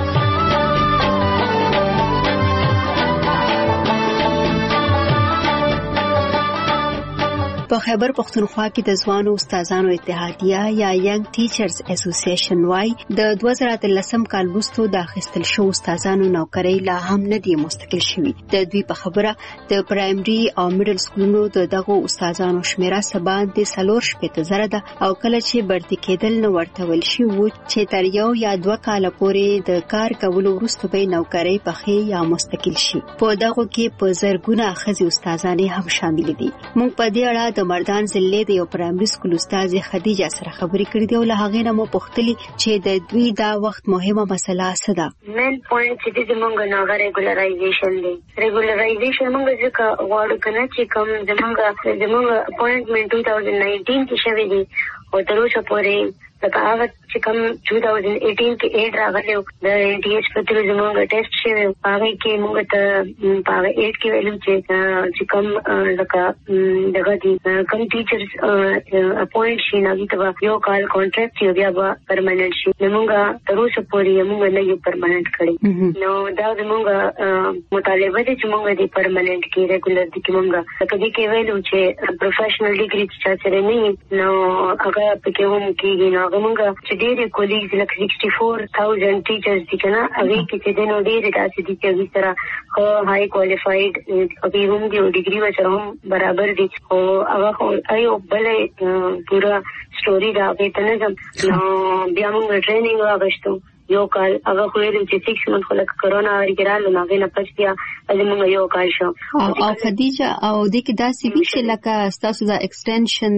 په خیبر پښتونخوا کې د ځوانو استادانو اتحادیه یا ینګ ټیچرز اسوسییشن وای د 2013 کال وروسته د اخیستل شو استادانو نوکرۍ لا هم نه دي مستقل شوي. د دوی په خبره د پرایمري او میډل سکولونو دغه استادانو شمیره سبا د 4,000 ده او کله چې برتي کېدل نو ورته ویل شي و چې تر یو یا 2 کال پورې د کار کولو وروسته به نوکرۍ پخې یا مستقل شي. په دغه کې په زرګونه ښځې استادانې هم شامل دي. موږ په دې اړه د مردان ضلع د یو پرایمري سکول استاد خدیجه سره خبرې کړې دي او له هغې نه مو پوښتلي چې د دوی دا وخت مهمه مسله څه ده. مین پوینټ چې زمونږ ناغه ریګولرایزیشن دی. ریګولرایزیشن موږ ځکه غواړو کنه چې کوم زمونږ اپوینټمنټ 2019 کې شوی دی او تر اوسه پورې لکه هغه چې کوم 2018 کې ایډ راغلی د ډي ایچ په تر زمونږ ټیسټ شوی هغه کې موږ ته په ایډ کې ویلو چې کوم لکه دغه دي کوم ټیچرز اپوینټ شي نو دا یو کال کانټراکټ یو بیا به پرمننت شي. موږ تر اوسه پورې موږ نه یو پرمننت کړی نو دا زمونږ مطالبه دي چې موږ دې پرمننت کې ریګولر دي کې موږ کدي کې ویلو چې پروفیشنل ډیګري چې سره نه نو هغه پکې هم کېږي نو موږ چې ډېر کولیګز لکه 64,000 ټیچرز دي کنه هغه کې چې دنو ډېر داسې دي چې سره خو هاي کوالیفاید او هم دی ډیګري وسره هم برابر دي او هغه ایو بلې پورا سټوري دا به تنظیم نو بیا موږ ټریننګ واغښتو یو کال هغه خو یې چې 6 منټ خلک کرونا ورګرال نو هغه نه پښ بیا موږ یو کال شو او خدیجه او د کې داسې وی چې لکه تاسو دا ایکسټنشن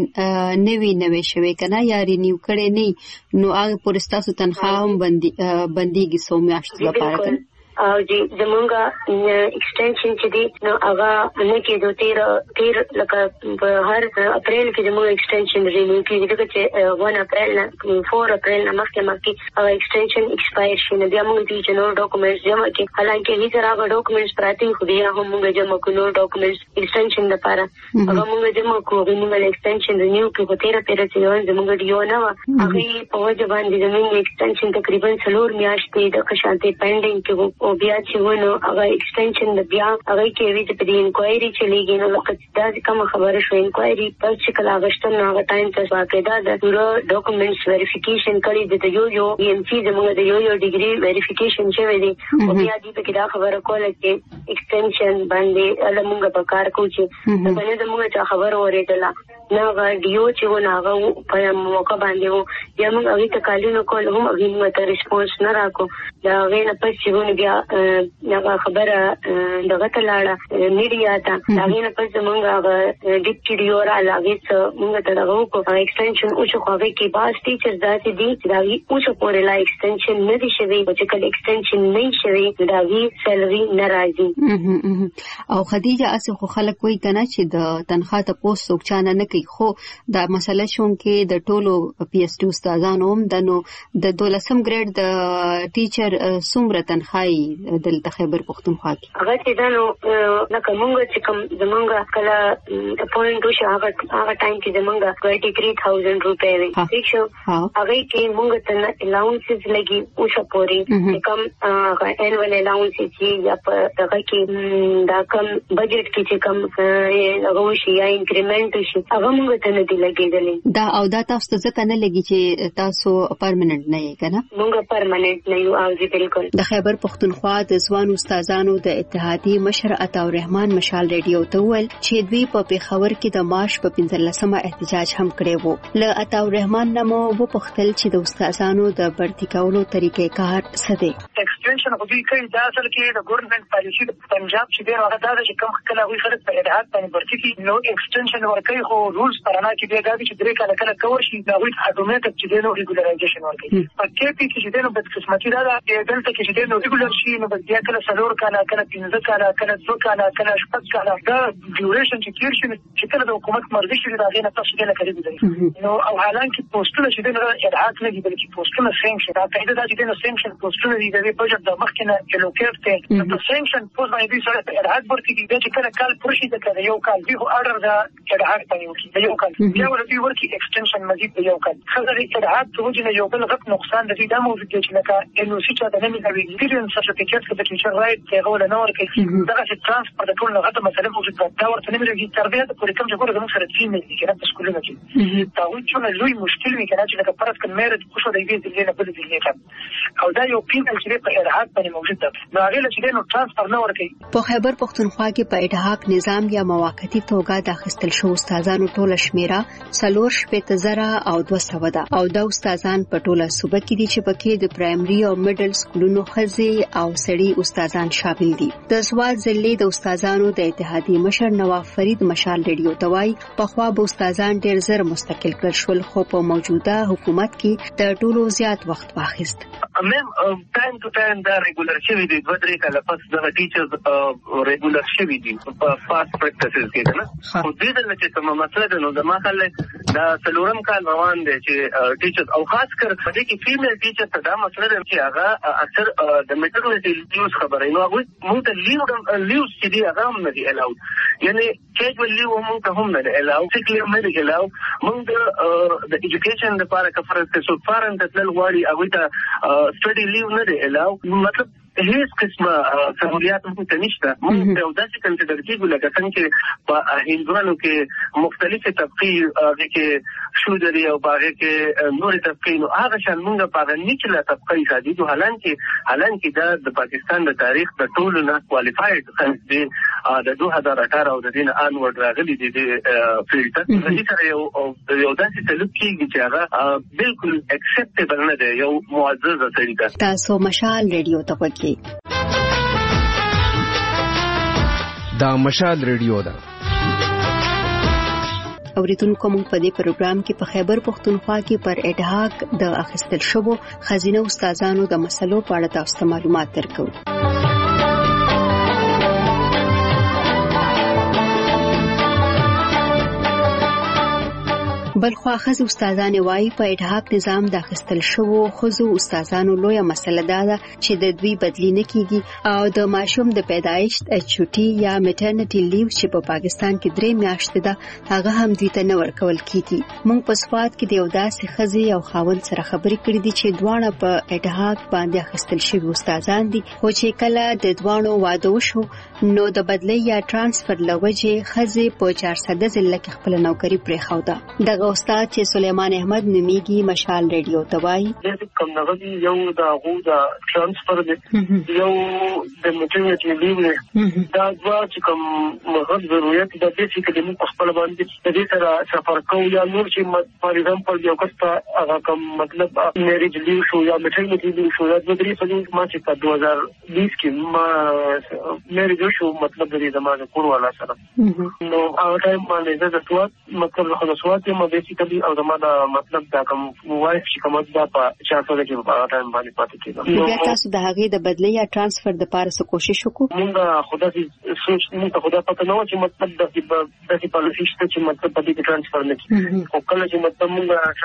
نوی شوی کنه یا رینیو کړي نه نو هغه پر تاسو تنخواه هم بنديږي 100 میاشتې لپاره او جی زمونږه ایکسټنشن چې دی نو هغه نه کېدو تیر لکه په هر اپریل کې زموږ ایکسټنشن رینیو کېږي ځکه چې 1 اپریل نه 4 اپریل نه مخکې هغه ایکسټنشن ایکسپایر شي نو بیا موږ دې چې نو ډاکومنټس جمع کړي حالانکه هیڅ هغه ډاکومنټس پراته خو بیا هم موږ جمع کړو نو ډاکومنټس ایکسټنشن لپاره هغه موږ جمع کوو موږ ایکسټنشن رینیو کې په 13 چې زموږ دیو نه هغه په وجه باندې زموږ ایکسټنشن تقریبا 4 میاشتې د خشانتي پینډینګ کې او بیا چې ونه هغه ایکسټنشن د بیا هغه کې وی د انکوایري چلیږي نو لکه دا کوم خبره شو انکوایري پر چې کله اگستن هغه ټایم ته واقعدا د پورا ډاکومېنټس ویریفیکیشن کړي د یو ام سی زموږ د یو ډیګري ویریفیکیشن شوی دی او بیا دې په کې دا خبره کوله چې ایکسټنشن باندې لمونګه په کار کوي چې دا نه زموږ ته خبر اورېدله نو دیو چې ونه په موقع باندې وو یا موږ هغه تکالینو کول هم هغه موږ ته ریسپانس نه راکو دا غیر نه پس چې ونه بیا هغه خبره دغه ته لاړه میډیا ته هغه نه پس موږ هغه ډیپټي ډیو را لاګې څه موږ ته دغه کو ایکسټنشن او چې هغه کې باس ټیچرز داسې دي دا وی او چې پورې لا ایکسټنشن نه دي شوی چې کله ایکسټنشن نه شوی دا وی سیلري ناراضي او خدیجه اسه خو خلک وایي کنه چې د تنخواه ته پوسټ څوک چانه نه کوي خو دا مسله شون کې د ټولو پی ایس ټي استادانو هم د 12م ګریډ د ټیچر څومره تنخواهي د خیبر پختونخوا کې هغه چې دا نو لکه مونږ چې کوم زمونږ کله اپوینټ وشو هغه ټایم کې زمونږ 23000 روپے وي ٹھیک شو هغه کې مونږ ته الاونسز لګي او شپوري کوم انوال الاونسز یا په هغه کې دا کوم بجټ کې چې کوم هغه شي یا انکریمنٹ شي هغه مونږ ته نه دی لګیدلې دا او دا تاسو ته ځکه نه لګي چې تاسو پرمننت نه یې کنه مونږ پرمننت نه یو او زی بالکل د خیبر پختونخوا د ځوان استادانو د اتحادیې مشر عطا الرحمن مشال ریډیو ته ویل چې دوی په پیښور کې د مارچ په 15مه احتجاج هم کړی وو له عطا الرحمن نمو و پختل چې د استادانو د برتی کولو طریقې کار څه دی ایکسټنشن خو دوی کوي دا اصل کې د ګورنمنت پالیسی د پنجاب چې دی هغه دا چې کوم کله وی خلک په اتحاد باندې برتی کې نو ایکسټنشن ورکوي خو رولز پرانا کې دی دا چې درې کله کله کور شي دا وی اتوماتیک چې دی نو ریګولرایزیشن ورکوي په کې پی کې دی نو بد قسمتي دا دلته کې چې دی نو ریګولر شي نو بیا کله سلور کاله کله 15 کاله کله 2 کاله کله 6 کاله دا ډیوریشن چې تیر شي چې کله د حکومت مرضي شي دا غینه تاسو نه کوي نو او حالانکه پوسټونه چې دی نو ارهاق نه دي بلکې پوسټونه سینکشن دا قاعده دا چې دی نو سینکشن پوسټونه دي د بجټ د مخکنه الوکیټ ته د سینکشن پوسټ باندې سره ارهاق ورته دي چې کله کال پرشي د کله یو کال دی خو اډر دا ارهاق باندې وکړي یو کال بیا ورته ورکی ایکسټنشن مزید د یو کال خزر ارهاق ته وجنه یو بل غټ نقصان د دې د موجود دی چې لکه انو سی چې د نمی د ایکسپیرینس سرټیفیکټ کې د ټیچر رائټ ته غوړ نه ورکړي دا چې ترانسفر د ټول غټه مسله موجود ده دا ورته نمی د تربیه د پوری کوم چې ګوره د سره تیم دي چې په سکولونو کې دا وایي چې لوی مشکل وی کنه چې لکه پرد کله مېرد کوشو د دې نه بل دې نه او دا یو پینل چې په ارهاق باندې موجود ده نو هغه چې نو ترانسفر نه ورکړي په خیبر پختونخوا کې په ارهاق نظام یا مواقتی توګه د اخیستل شو استادانو ټوله شمیره 4,000 او 200 ده او دا استادان په ټوله صوبه کې دي چې پکې د پرایمري او میډل سکولونو خزي او سړي استادان شامل دي د سواد ضلع د استادانو د اتحادیې مشر نواف فرید مشال ریډیو توای په خوا به استادان ډېر زر مستقل کړ شول خو په موجوده حکومت کې د ټولو زیات وخت واخیست مم ټایم ټو ټایم دا ریګولر شوی دی 2-3 کاله پس د ټیچرز ریګولر شوی دي په فاست پریکټیسز کې نه خو دې د چې کومه مسله ده نو د ماخله دا څلورم کال روان دي چې ټیچرز او خاص کر په دې کې فیمیل ټیچر ته دا مسله ده چې هغه اکثر د میټرنټی لیوز خبره نو هغه موږ ته لیوز چې دی هغه هم نه دی الاود یعنی کېجوال لیو موږ ته هم نه دی الاود چې کلیم نه دی الاود موږ د ایجوکیشن لپاره کفرت کې سو فارن د تل غواړي هغه ته سټډي لیو نه دی الاود مطلب هیڅ قسمه سہولیات موږ ته نشته موږ یو داسې کنسیډر کیږو لکه څنګه چې په هندوانو کې مختلفه طبقې هغه کې شودري او هغه کې نور طبقې نو هغه شان موږ په هغه نچله طبقې ساده حالانکه دا د پاکستان د تاریخ د ټولو نه کوالیفاید څنګه د 2018 او د دین انورډ راغلي دي فیلډ ته د سره یو داسې سلوک کیږي چې هغه بالکل اکسپټیبل نه دی یو معزز طریقه تاسو مشال ریډیو ته پکې دا مشال ریډیو ده اوریدونکو موږ په دې پروګرام کې په خیبر پختونخوا کې پر ارهاق د اخیستل شوو خزینه استادانو د مسلو په اړه تاسو ته معلومات درکو بلخوا خزو استادان وای په اتحاد نظام د اخیستل شوو خزو استادانو لویه مسله ده چې د دوی بدلی نه کیږي او د ماشوم د پیدایش HUT یا میټرنټی لیو چې په پاکستان کې 3 میاشتې ده هغه هم دوی ته نه ورکول کیږي موږ په صفات کې د یو داسې خزي او خاوند سره خبرې کړې دي چې دواړه په اتحاد باندې اخیستل شوي استادان دي خو چې کله د دواړو واده وشو نو د بدلی یا ترانسفر لوجه خزي په 400 ځله کې خپل نوکری پرېښوده دغه استاد چې سلیمان احمد نومیږي مشال ریډیو ته وایي کوم نغدي یو د غو د ترانسفر دی یو د میټرنټی لیو دا دوا چې کوم مغز ضرورت د دې چې کله په خپل باندې د دې سره سفر کوو یا نور چې فار ایگزامپل یو کس هغه کوم مطلب میریج لیو شو یا میټرنټی لیو شو د درې سلو ما چې په 2020 کې ما میریج شو مطلب د دې زمانه کور والا سره نو هغه ټایم باندې د سواد مطلب له خلاصوات ما بیسیکلی او زمانه مطلب دا کوم وایف چې کوم دا په 400 کې په ټایم باندې پاتې کېده بیا تاسو د هغه د بدلی یا ترانسفر د پاره څه کوشش وکړو موږ خدای سوچ موږ خدای پته نه و چې مطلب د پالیسي چې مطلب په دې ترانسفر نه کیږي او کله چې مطلب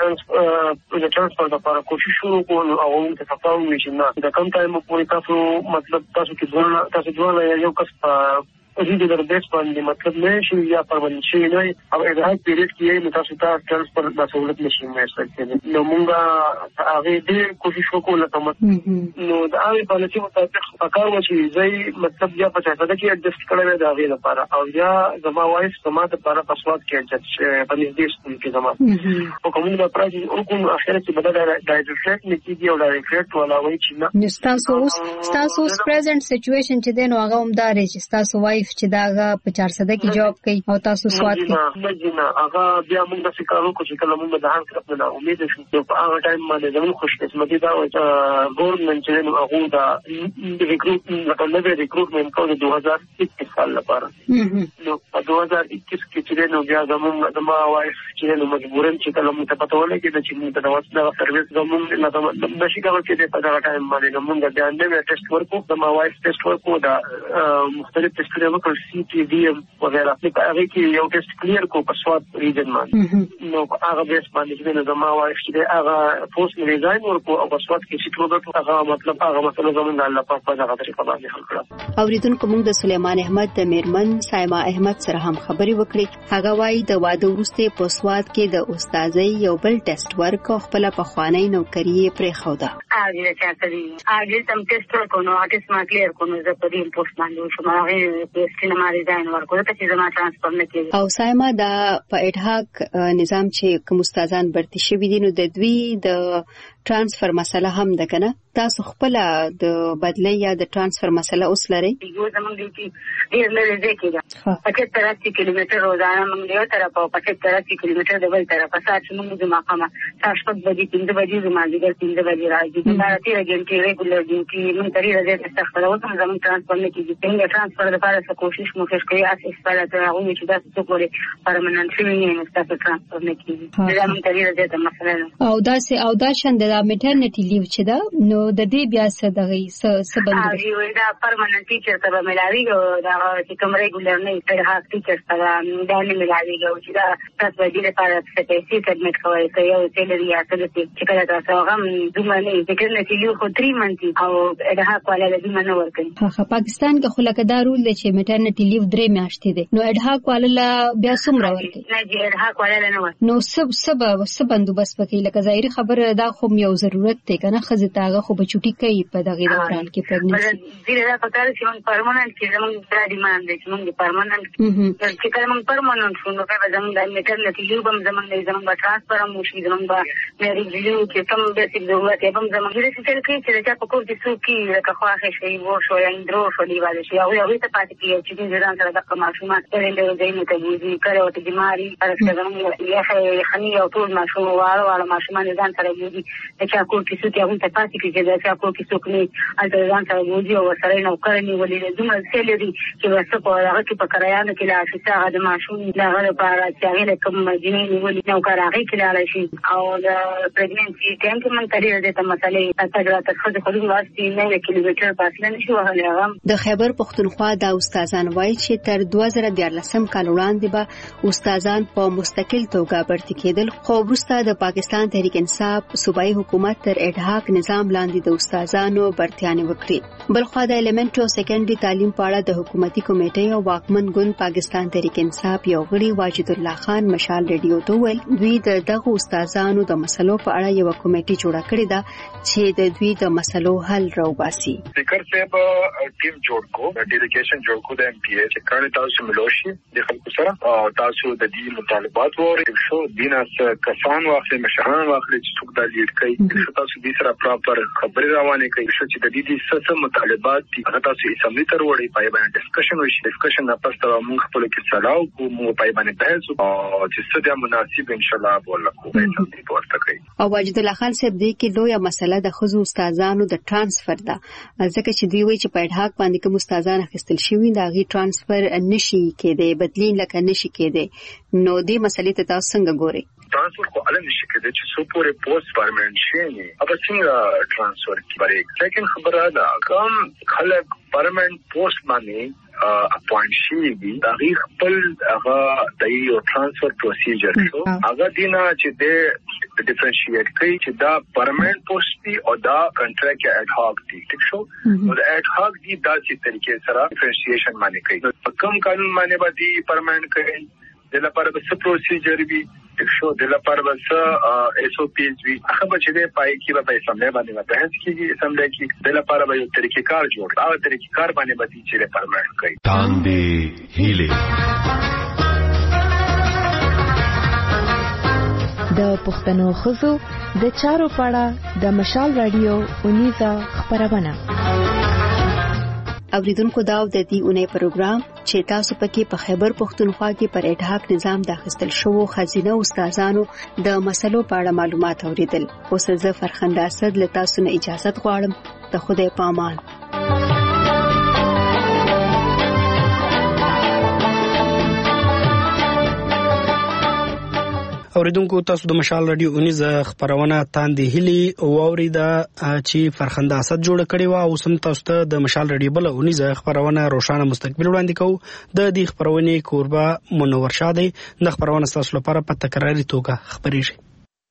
موږ ترانسفر د پاره کوشش وکړو او موږ ته تفاهم وشي نه د کم ټایم پورې تاسو مطلب تاسو کې ځوان یو کس دې د بیس باندې مطلب نه شي یا پرمنټ شي نه او اذا پیریډ کې نو تاسو ته ترانسفر د سہولت نشي مېسته نو موږ هغه دې کوشش وکړو لکه نو دا هغه پالیسي مطابق پکار و چې زي مطلب یا 50 کې اډجسټ کړو دا غي لپاره او یا زما وایس زما د لپاره پاسورډ کې اډجسټ باندې دې سم کې زما او کوم نه پراځي او کوم اخر کې بدل ډایرکټ نه کیږي او ډایرکټ ولا وایي چې نه تاسو پریزنټ سچويشن چې دین هغه هم دار چې تاسو وایف چې داغه په 400 کې جواب کوي او تاسو سواد کې نه هغه بیا موږ د فکرو کو چې کله موږ د هان خپل نه امید شو په هغه ټایم باندې زموږ خوش قسمتي دا و چې ګورنمنت چې نو هغه دا ریکروټمنټ کو د 2021 سال لپاره نو په 2021 کې چې نو بیا زموږ د ما وایف چې نو مجبورن چې کله موږ ته پته ولګي چې موږ ته د سرویس زموږ نه نشي کولای چې په هغه ټایم باندې موږ د اندې ټیسټ ورکو د ما وایف ټیسټ ورکو دا مختلف ټیسټونه CTDM وغیرہ په هغه کې یو ټیسټ کلیر کو په سواد ریجن باندې نو هغه بیس باندې چې زما وایف چې هغه پوسټ ریزاین ورکو او په سواد کې چې ټول هغه مطلب هغه مسله زمونږ الله پاک په هغه طریقه باندې حل کړه اوریدونکو موږ د سلیمان احمد د میرمن سایما احمد سره هم خبرې وکړې هغه وايي د واده وروسته په سواد کې د استادۍ یو بل ټیسټ ورکو خپل په خوانی نوکری پرې خوده اګه چې تم ټیسټ ورکو نو اټس ما کلیر کو نو زه په دې پوسټ باندې شو ما سینما ډیزاین ورکو ته چې زما ترانسفر نه کیږي او سایما دا په اتحاد نظام چې کوم استادان برتي شوي دي نو د دوی د ترانسفر مسله هم ده کنه تاسو خپل د بدلی یا د ترانسفر مسله اوس لري یو زمونږ دي ډیر لري ځکه دا 75 کیلومتر روزانه موږ یو طرف او 75 کیلومتر د بل طرف سات موږ د مقامه تاسو په دې 3 بجې زما دي 3 بجې راځي دا تیر ګنټې ریګولر دي چې موږ تری راځي تاسو خپل اوس زموږ ترانسفر نه کیږي څنګه ترانسفر لپاره کوشش مو کوي اساس پر ته هغه چې تاسو څه کولی پرمننت شي نه تاسو ترانسفر نه کیږي دا موږ تری راځي ته مثلا او دا شند دا میټرنټی لیو چې دا نو د دې بیا څه دغه څه بندوي وی دا پرمننت ټیچر ته ملاوي دا چې کوم ریګولر نه پر هغه ټیچر سره دا نه ملاوي چې دا تاسو دې لپاره څه پیسې سبمټ کوئ ته یو سیلری یا څه چې کله تاسو هغه دومره نه میټرنټی لیو خو 3 منتي او دا کواله دې منو ورکړي په پاکستان کې خلک دا رول دی چې میټرنټی لیو 3 میاشتې دی نو اډها کواله بیا څومره ورکړي نه جی اډها کواله نه نو سب بندوبست وکړي لکه ظاهري خبره دا خو یو ضرورت دی کنه خزه تاغه خو بچوټی کوي په دغه دوران کې پرګنسي زیره دا پکاره چې موږ پرمننت کې زموږ د ډیماند دي چې موږ پرمننت چې کله موږ پرمننت شو نو به زموږ د میټرنټی لیو هم زموږ ترانسفر هم شي زموږ میریج لیو چې کوم بیسیک ضرورت یې هم زموږ د سټل کې چې دا په کوم کې څوک کې لکه خواخې شي وو شو یا اندرو شو دی والي شي او یو ته پاتې کیږي چې د ځان سره د معلومات پرېندل دی نو ته وځي کړه او ته بیماری ارسته زموږ یې خني او ټول ماشوم واره ماشومان ځان سره وځي چې کور کې څوک هغه ته پاتې کیږي چې کور کې څوک نه الځان سره موږي او سره نو کارني ولې دومره څه لري چې واسه په هغه کې په کرایانو کې لا شته د ماشوم لا غره په راځي له کوم مدینه ولې نو کارغه کې لا شي او د پریګننسي ټیم کې من ترې د مسلې تاسو ته خو د خلکو واسطه 9 کیلومتر فاصله نشو وهله. د خیبر پختونخوا د استادان وایي چې تر 2014 کال وړاندې به استادان په مستقل توګه برتي کېدل، خو وروسته د پاکستان تحریک انصاف صوبایي حکومت تر اډهاک نظام لاندې د استادانو برتیانه وکړي. بلخوا د ایلیمنټری او سیکنډري تعلیم په اړه د حکومتي کمیټې او واکمن ګوند پاکستان تحریک انصاف یو غړي واجد الله خان مشال ریډیو ته ویل دوی دغه استادانو د مسلو په اړه یو کمیټه جوړه کړې ده چې د دوی د مسلو حل راوباسي. فکر صاحب ټیم جوړ کو ډیلیګیشن جوړ کو د ایم پی ای چې کړه تاسو ملوشي د خلکو سره تاسو د دې مطالبات وره شو دیناس کسان واخلې مشران واخلې چې څوک د لیډ کوي تاسو دې سره پراپر خبرې روانه کوي چې د دې څه مطالبات دي هغه تاسو یې سمې تر وړي پای باندې ډسکشن وشي. ډسکشن نه پس تر موږ خپل کې سلاو کو موږ پای باندې بحث او چې څه د مناسب ان شاء الله بوله کو به څه ورته کوي. او واجد الله خان صاحب دې کې لویه مسله د خزو استادانو د ترانسفر ده، ځکه چې دوی وایي چې په اډهاک باندې کوم استادان اخیستل شوي دا غي ترانسفر نشي کېدی، بدلین لکه نشي کېدی. نو دې مسلې ته تاسو څنګه ګورئ؟ ट्रांसफर को अलग निश्चित किया कि सो पूरे पोस्ट परमानेंट शेनी अब सिंग ट्रांसफर की बारे सेकंड खबर है कम खलक परमानेंट पोस्ट माने अपॉइंट शी तारीख पल दई और ट्रांसफर प्रोसीजर शो अगर दिना चिदे डिफरेंशिएट कई चिदा परमानेंट पोस्ट दी और दा कॉन्ट्रैक्ट या एडहॉक दी ठीक शो और एडहॉक दी दा ची तरीके से डिफरेंशिएशन माने कई कम कानून माने बादी परमानेंट कई दिला पर बस प्रोसीजर भी शो दिला पर बस एसओपीज भी खबर चले पाए कि बाबा समझे बाने में बहस की समझे कि दिला पर भाई तरीकेकार जोड़ आ तरीकेकार बाने बदी चले परमानेंट कई तांबे हिले د پښتنو خزو د چارو پاړه د مشال رادیو اونیزه خبرونه اوریدونکو دا د دې اونۍ پروګرام چې تاسو پکې په خیبر پختونخوا کې پر اډهاک نظام داخستل شوو خزینه استادانو د مسلو په اړه معلومات اوریدل. اوس زه فرخنده اسد له تاسو نه اجازه غواړم. د خدای په امان. اوریدونکو تاسو د مشال رادیو اونیزه خبرونه تاندې هلي واوریدا چې فرخنده اسد جوړ کړي وا او سم تاسو ته د مشال رادیو بل اونیزه خبرونه روشانه مستقبل وړاندې کوو. د دې خبرونه کوربه منور شاده د خبرونه تاسو لپاره په تکراري توګه خبريږي.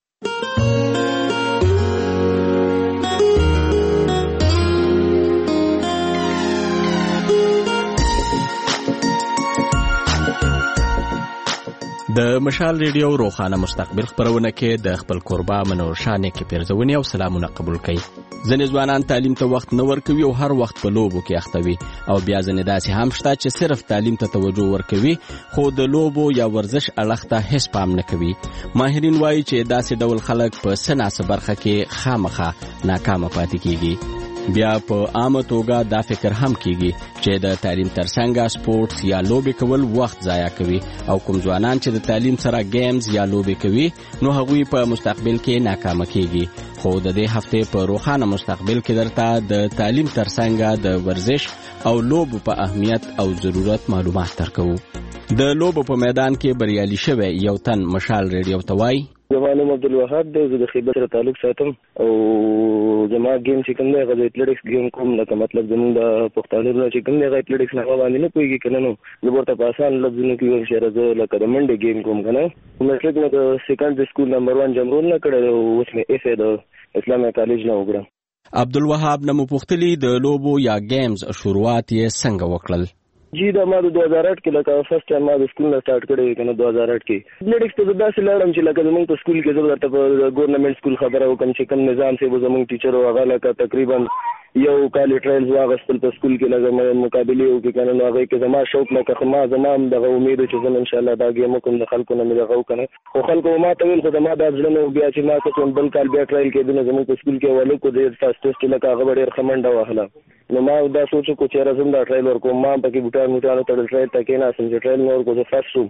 د مشال ریډیو روخانه مستقبل خبرونه کې د خپل قربا منور شانې کې پیرزونی او سلامونه قبول کړي. ځنې ځوانان تعلیم ته وخت نه ورکوي او هر وخت په لوبو کې اختوي او بیا ځنې داسې هم شته چې صرف تعلیم ته توجه ورکوي خو د لوبو یا ورزش اړخ ته هیڅ پام نه کوي. ماهرین وایي چې داسې ډول خلک په سناسه برخه کې خامخا ناکامه پاتې کیږي. بیا په عامه توګه دا فکر هم کیږي چې د تعلیم ترڅنګ سپورتس یا لوبي کول وخت ضایع کوي او کوم ځوانان چې د تعلیم سره گیمز یا لوبي کوي نو هغوی په مستقبل کې ناکامه کیږي. خو د دې هفته په روخانه مستقبل کې درته د تعلیم ترڅنګ د ورزش او لوبو په اهمیت او ضرورت معلومات درکو. د لوبو په میدان کې بریالي شوی یو تن مشال ریډیو ته وایي زما نوم عبدالوهاب دی، زه د خیبر سره تعلق ساتم او زما گیم چې کوم دی هغه د ایتلټکس گیم کوم لکه مطلب زموږ د پښتانه نه چې کوم دی هغه ایتلټکس نه باندې نه پوهېږي که نه نو زه ورته په اسان لفظونو کې وایم چې زه لکه د منډې گیم کوم که نه میټرک مې د سیکنډري سکول نمبر 1 جمرول نه کړی او اوس مې ایف ای د اسلامي کالج نه وکړه. عبدالوهاب نه مو پوښتلي د لوبو یا گیمز شروعات یې څنګه وکړل؟ جی دا ما د 2008 کې لکه فرست ټایم ما د سکول نه سٹارټ کړی کنه 2008 کې ایتلټکس ته داسې لاړم چې لکه زموږ په سکول کې زه درته په ګورنمنت سکول خبره وکم چې کوم نظام سي زموږ ټیچر او هغه لکه تقریبا یو کال ټرایلز واغستل په سکول کې لکه مقابله وکړي کنه نو هغه کې زما شوق لکه ما زما دغه امید چې زم ان شاء الله دا گیم کوم د خلکو نه مې دغه کنه خو خلکو ما ته ویل خو ما دا ځل نو بیا چې ما کوم بل کال بیا ټرایل کې د زموږ په سکول کې ولو کو د فاست ټیسټ لکه هغه ډېر خمنډه واهله نو ما دا سوچو کو چې راځم دا ټرایل ورکوم ما پکې بوټان ته ټرایل تکې نه سم چې ټرایل نور کو زه فرست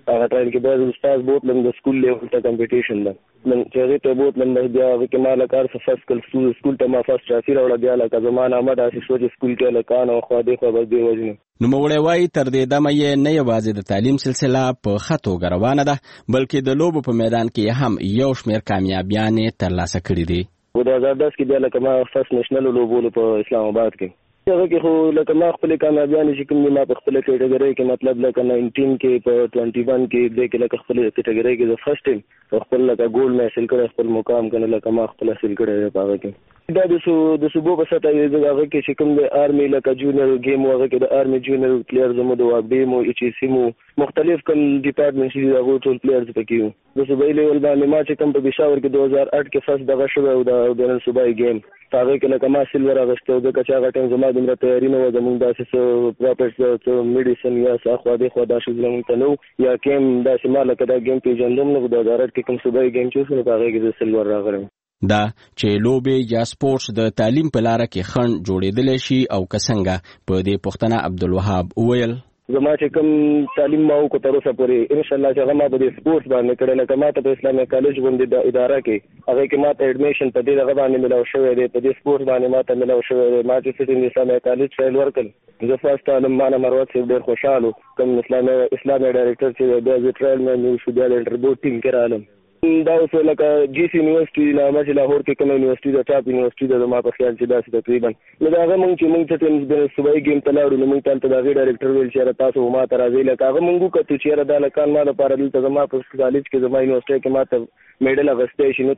هغه ټرایل کې د استاد بوتلم د سکول لیول ته کمپټیشن ده نن چې هغه ته بوتلم بیا کې مال کار فرست کل سکول ته ما فرست رافي راوړل بیا لکه زمانه ما د اساس سکول کې لکان او خو دې خو به دی وژنه نو موړی وای تر دې دمه یې نه یوازې د تعلیم سلسله په خطو روانه ده بلکې د لوبو په میدان کې هم یو شمېر کامیابیانې ترلاسه کړې دي په 2010 کې بیا لکه ما فرست نېشنل لوبو په اسلام آباد کې هغه کې خو لکه ما خپل کامیابیانې چې کوم ما په خپل کیټګوري کې مطلب لکه 19 کې په 21 کې د کې لکه خپل کیټګوري کې د فرست ټیم خپل لکه ګولډ مې حاصل کړ خپل مقام کنه لکه ما خپل حاصل کړی په هغه کې دا د صوبو په سطح یې هغه کې چې کوم د آرمي لکه جونیور گیم هغه کې د آرمي جونیور پلیئر زموږ د وابډي مو ایچ سی مو مختلف کوم ډپارټمنټ چې هغه ټول پلیئرز پکې وو د صوبایي لیول باندې ما چې کوم په پېښور کې 2008 کې فرست دغه شو او د بین صوبایي گیم هغه کې لکه ما سیلور اغسته د کچا غټن زما د تیاری نه و زموږ داسې پراپرټس څو میډیسن یا خو دا شو زموږ ته نو یا کیم داسې ما لکه دا گیم پیژندم نو د 2008 کې کوم صوبایي گیم چې څنګه هغه کې د سیلور راغلم دا چې لوبې یا سپورتس د تعلیم په لار کې خنډ جوړېدل شي او کسنګه په دې پښتنه عبدالوهاب وویل زما چې کوم تعلیم ما وکړ تر اوسه پورې ان شاء الله چې هغه ما په سپورتس باندې کړل لکه ما ته په اسلامي کالج باندې د اداره کې هغه کې ما ته اډمیشن په دې هغه باندې ملاو شوی دی په دې سپورتس باندې ما ته ملاو شوی دی ما چې په اسلامي کالج ټرایل ورکړ زه فرست عالم ما نه مروت سي ډېر خوشاله کوم اسلامي ډایریکټر چې د ټرایل مې شو د انټربورډ ټیم کې رالم دا اوس لکه جی سی یونیورسيټي نامه چې لاهور کې کوم یونیورسيټي د ټاپ یونیورسيټي د ما په خیال چې داسې تقریبا نو دا هغه مونږ ته د صوبایي گیم ته لاړو نو مونږ ته د ډایریکټر ویل چې تاسو ما ته راځي لکه هغه مونږ کته چې دا لکان ما لپاره دلته زما په کالج کې زما یونیورسيټي کې ما ته میډل اغستې شي نو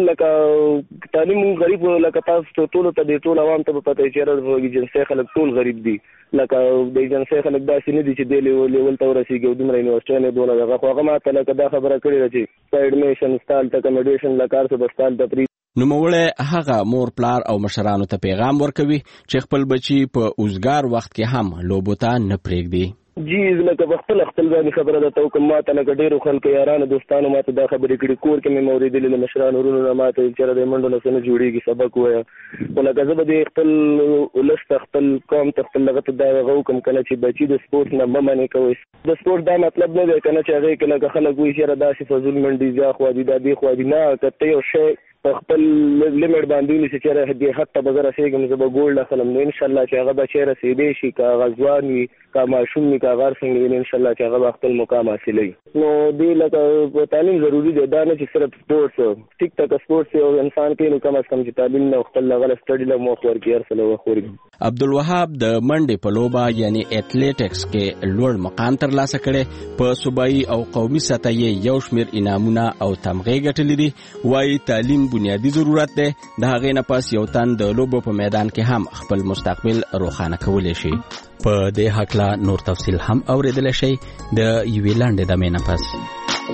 تعلیم غریب لکه تاسو ټول ته د ټول عوام ته پته چې جنسي خلک ټول غریب دي لکه د جنسي خلک داسې نه دي چې د لیول ته ورسیږي دومره یونیورسيټي نه دونه دغه خو هغه ما ته لکه دا خبره کړې چې په اډمیشن ستال ته کمډیشن لکار څه بستال ته نو موړی هغه مور پلار او مشرانو ته پیغام ورکوي چې خپل بچي په اوزګار وخت کې هم لوبو ته نه پرېږدي جی لکه خپل باندې خبره ده ته کوم ماته لکه ډیرو خلکو یارانو دوستانو ماته دا خبرې کړې کور کې مې موریدلې له مشرانو ورونو ماته چې د منډو نه څنګه جوړیږي سبق وایا ولکه زه به خپل ولست خپل قوم ته خپل لغت دا غو کوم کنه چې بچي د سپورت نه ممنه کوي د سپورت دا مطلب نه دی کنه چې هغه کله خلک وایي چې دا شي فزول منډي ځا خو دي د دې خو دي نه کته یو شی په خپل لیمټ باندې نشي چې راځي حتی به رسېږم زه به ګولډ اخلم نو ان شاء الله چې هغه به چیرې رسېدي شي کا غزوان وي کا ماشوم وي کا غار څنګه ان شاء الله چې هغه خپل مقام حاصلوي نو دې لکه تعلیم ضروری دی دا نه چې صرف سپورتس ټیک ټاک سپورتس یو انسان کې نو کم از کم چې تعلیم نه خپل لغله سټډي له مخ ورکی ارسله وخوري عبدالوهاب د منډې په لوبه یعنی اټلیټکس کې لوړ مقام ترلاسه کړي په صوبایي او قومي سطح یې یو شمېر انعامونه او تمغې ګټلې دي وایي تعلیم بنیادی ضرورت دی د هغې نه پس یو تن د لوبو په میدان کې هم خپل مستقبل روښانه کولی شي په دې هکله نور تفصیل هم اورېدلی شئ د یوې لنډې دمې نه پس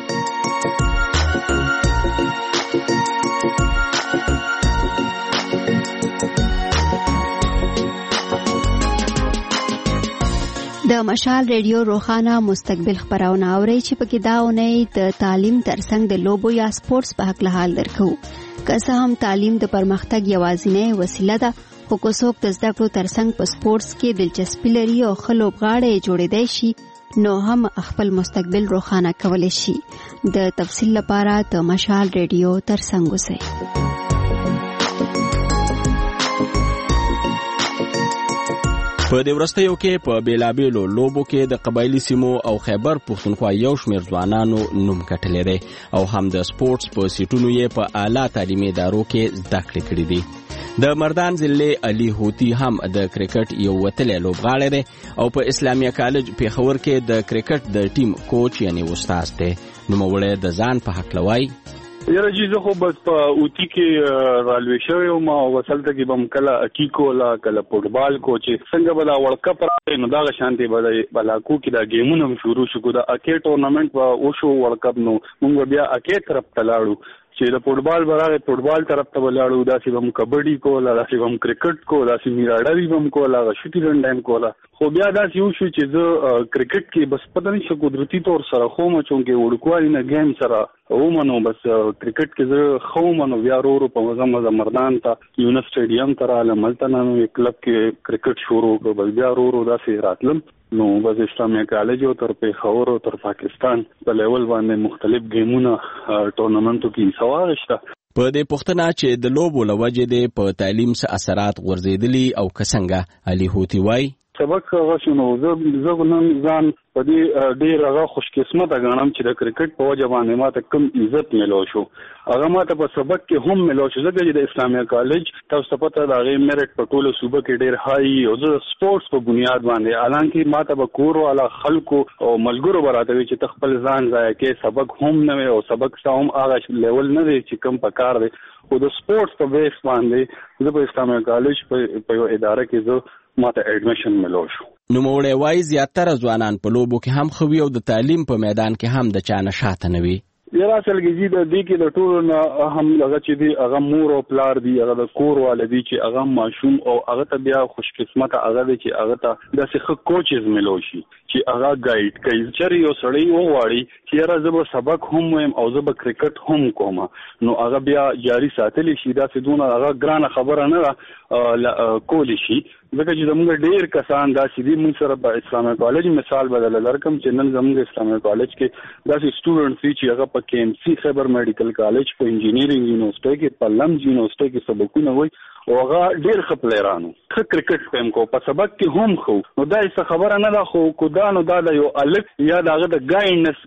د مشال ریډیو روخانه مستقبل خبرونه اوري چې پکې دا اونۍ د تعلیم ترڅنګ د لوبو یا سپورتس په حق حال درکو که څه هم تعلیم د پرمختګ یوازینۍ وسیله ده خو که څوک د زده کړو ترڅنګ په سپورتس کې دلچسپي لري او ښه لوبغاړی جوړېدای شي نو هم خپل مستقبل روخانه کولی شي د تفصیل لپاره د مشال ریډیو ترڅنګ اوسئ په دې وروستیو کې په بیلابیلو لوبو کې د قبایلي سیمو او خیبر پښتونخوا یو شمېر ځوانانو نوم ګټلی دی او هم د سپورتس په سیټونو یې په اعلی تعلیمي ادارو کې زده کړې کړي دي د مردان ضلع علي هوتی هم د کرکټ یو وتلی لوبغاړی دی او په اسلامیه کالج پیښور کې د کرکټ د ټیم کوچ یعنی استاد دی نوموړی د ځان په هکله وایي یاره جی زه خو بس په اوتی کې رالوی شوی وم او وسلته کې به م کله اکی کوله کله فوټبال کو چې څنګه به دا ورلډ کپ راغی نو دغه شانتې به د بلاکو کې دا ګیمونه هم شروع شو د اکی ټورنمنټ به وشو ورلډ کپ نو موږ بیا اکی طرف ته لاړو چې د فوټبال به راغی فوټبال طرف ته به لاړو داسې به م کبډي کوله داسې به م کرکټ کو داسې میراډري به م کوله هغه شوټي رنډه هم کوله خو بیا داسې یو شو چې زه کرکټ کې بس پته نه شو قدرتي طور سره خو مچونکې وړوکوالي نه ګیم سره ومنو بس کرکټ کې زه خو منو بیا ورو په مزه مردان ته یونس سټیډیم تر علملتنه کلب کې کرکټ شروع کړ بس بیا ورو داسې راتلم نو بس اسلامي کالج او تر پیښور او تر پاکستان په لیول باندې مختلف گیمونه ټورنمنټو کې سواغشته په دې پوښتنه چې د لوبو لوجې د په تعلیم څخه اثرات غورځېدلي او کسنګه علي هوتی وای سبق غشنو زه نن ځان په دې ډېر هغه خوش قسمته غنم چې د کرکټ په وجه باندې ماته کم عزت ملو شو هغه ماته په سبق کې هم ملو شو ځکه چې د اسلامي کالج تاسو پته دا غي میرټ په ټوله صوبه کې ډېر هاي او د سپورتس په بنیاد باندې حالانکه ماته به کور والا خلکو او ملګرو براته چې تخپل ځان ځای کې سبق هم نه او سبق سم هغه لیول نه دی چې کم پکار دی او د سپورتس په بیس باندې د اسلامي کالج په یو اداره کې زه ماته اډمیشن ملو شو نو موړې وای زیاتره ځوانان په لوبو کې هم خوي او د تعلیم په میدان کې هم د چا نشاته نه وي یاره اصلګي د دې کې د ټولو نه هم هغه چې دی هغه مور او پلار دی هغه د کور والدي چې هغه ماشوم او هغه ته بیا خوش قسمت هغه دی چې هغه ته د څه کوچز ملو شي چې هغه گایډ کوي چې یو سړی وواړي چې یاره زه به سبق هم وایم او زه به کرکټ هم کوم نو هغه بیا جاری ساتلی شي دا څه دونه هغه ګرانه خبره نه کولی شي ځکه چې زموږ ډېر کسان دا چې دی موږ سره په اسلامي کالج مثال بدل لرکم چې نن زموږ اسلامي کالج کې داسې سټوډنټس دي چې هغه په KMC خیبر میډیکل کالج په انجینیرینګ یونیورسيټي کې په لمز یونیورسيټي کې سبقونه وای او هغه ډېر ښه پلیرانو ښه کرکټ پم کو په سبق کې هم خو نو دا څه خبره نه ده خو کو نو دا یو الګ یا دغه د ګایډنس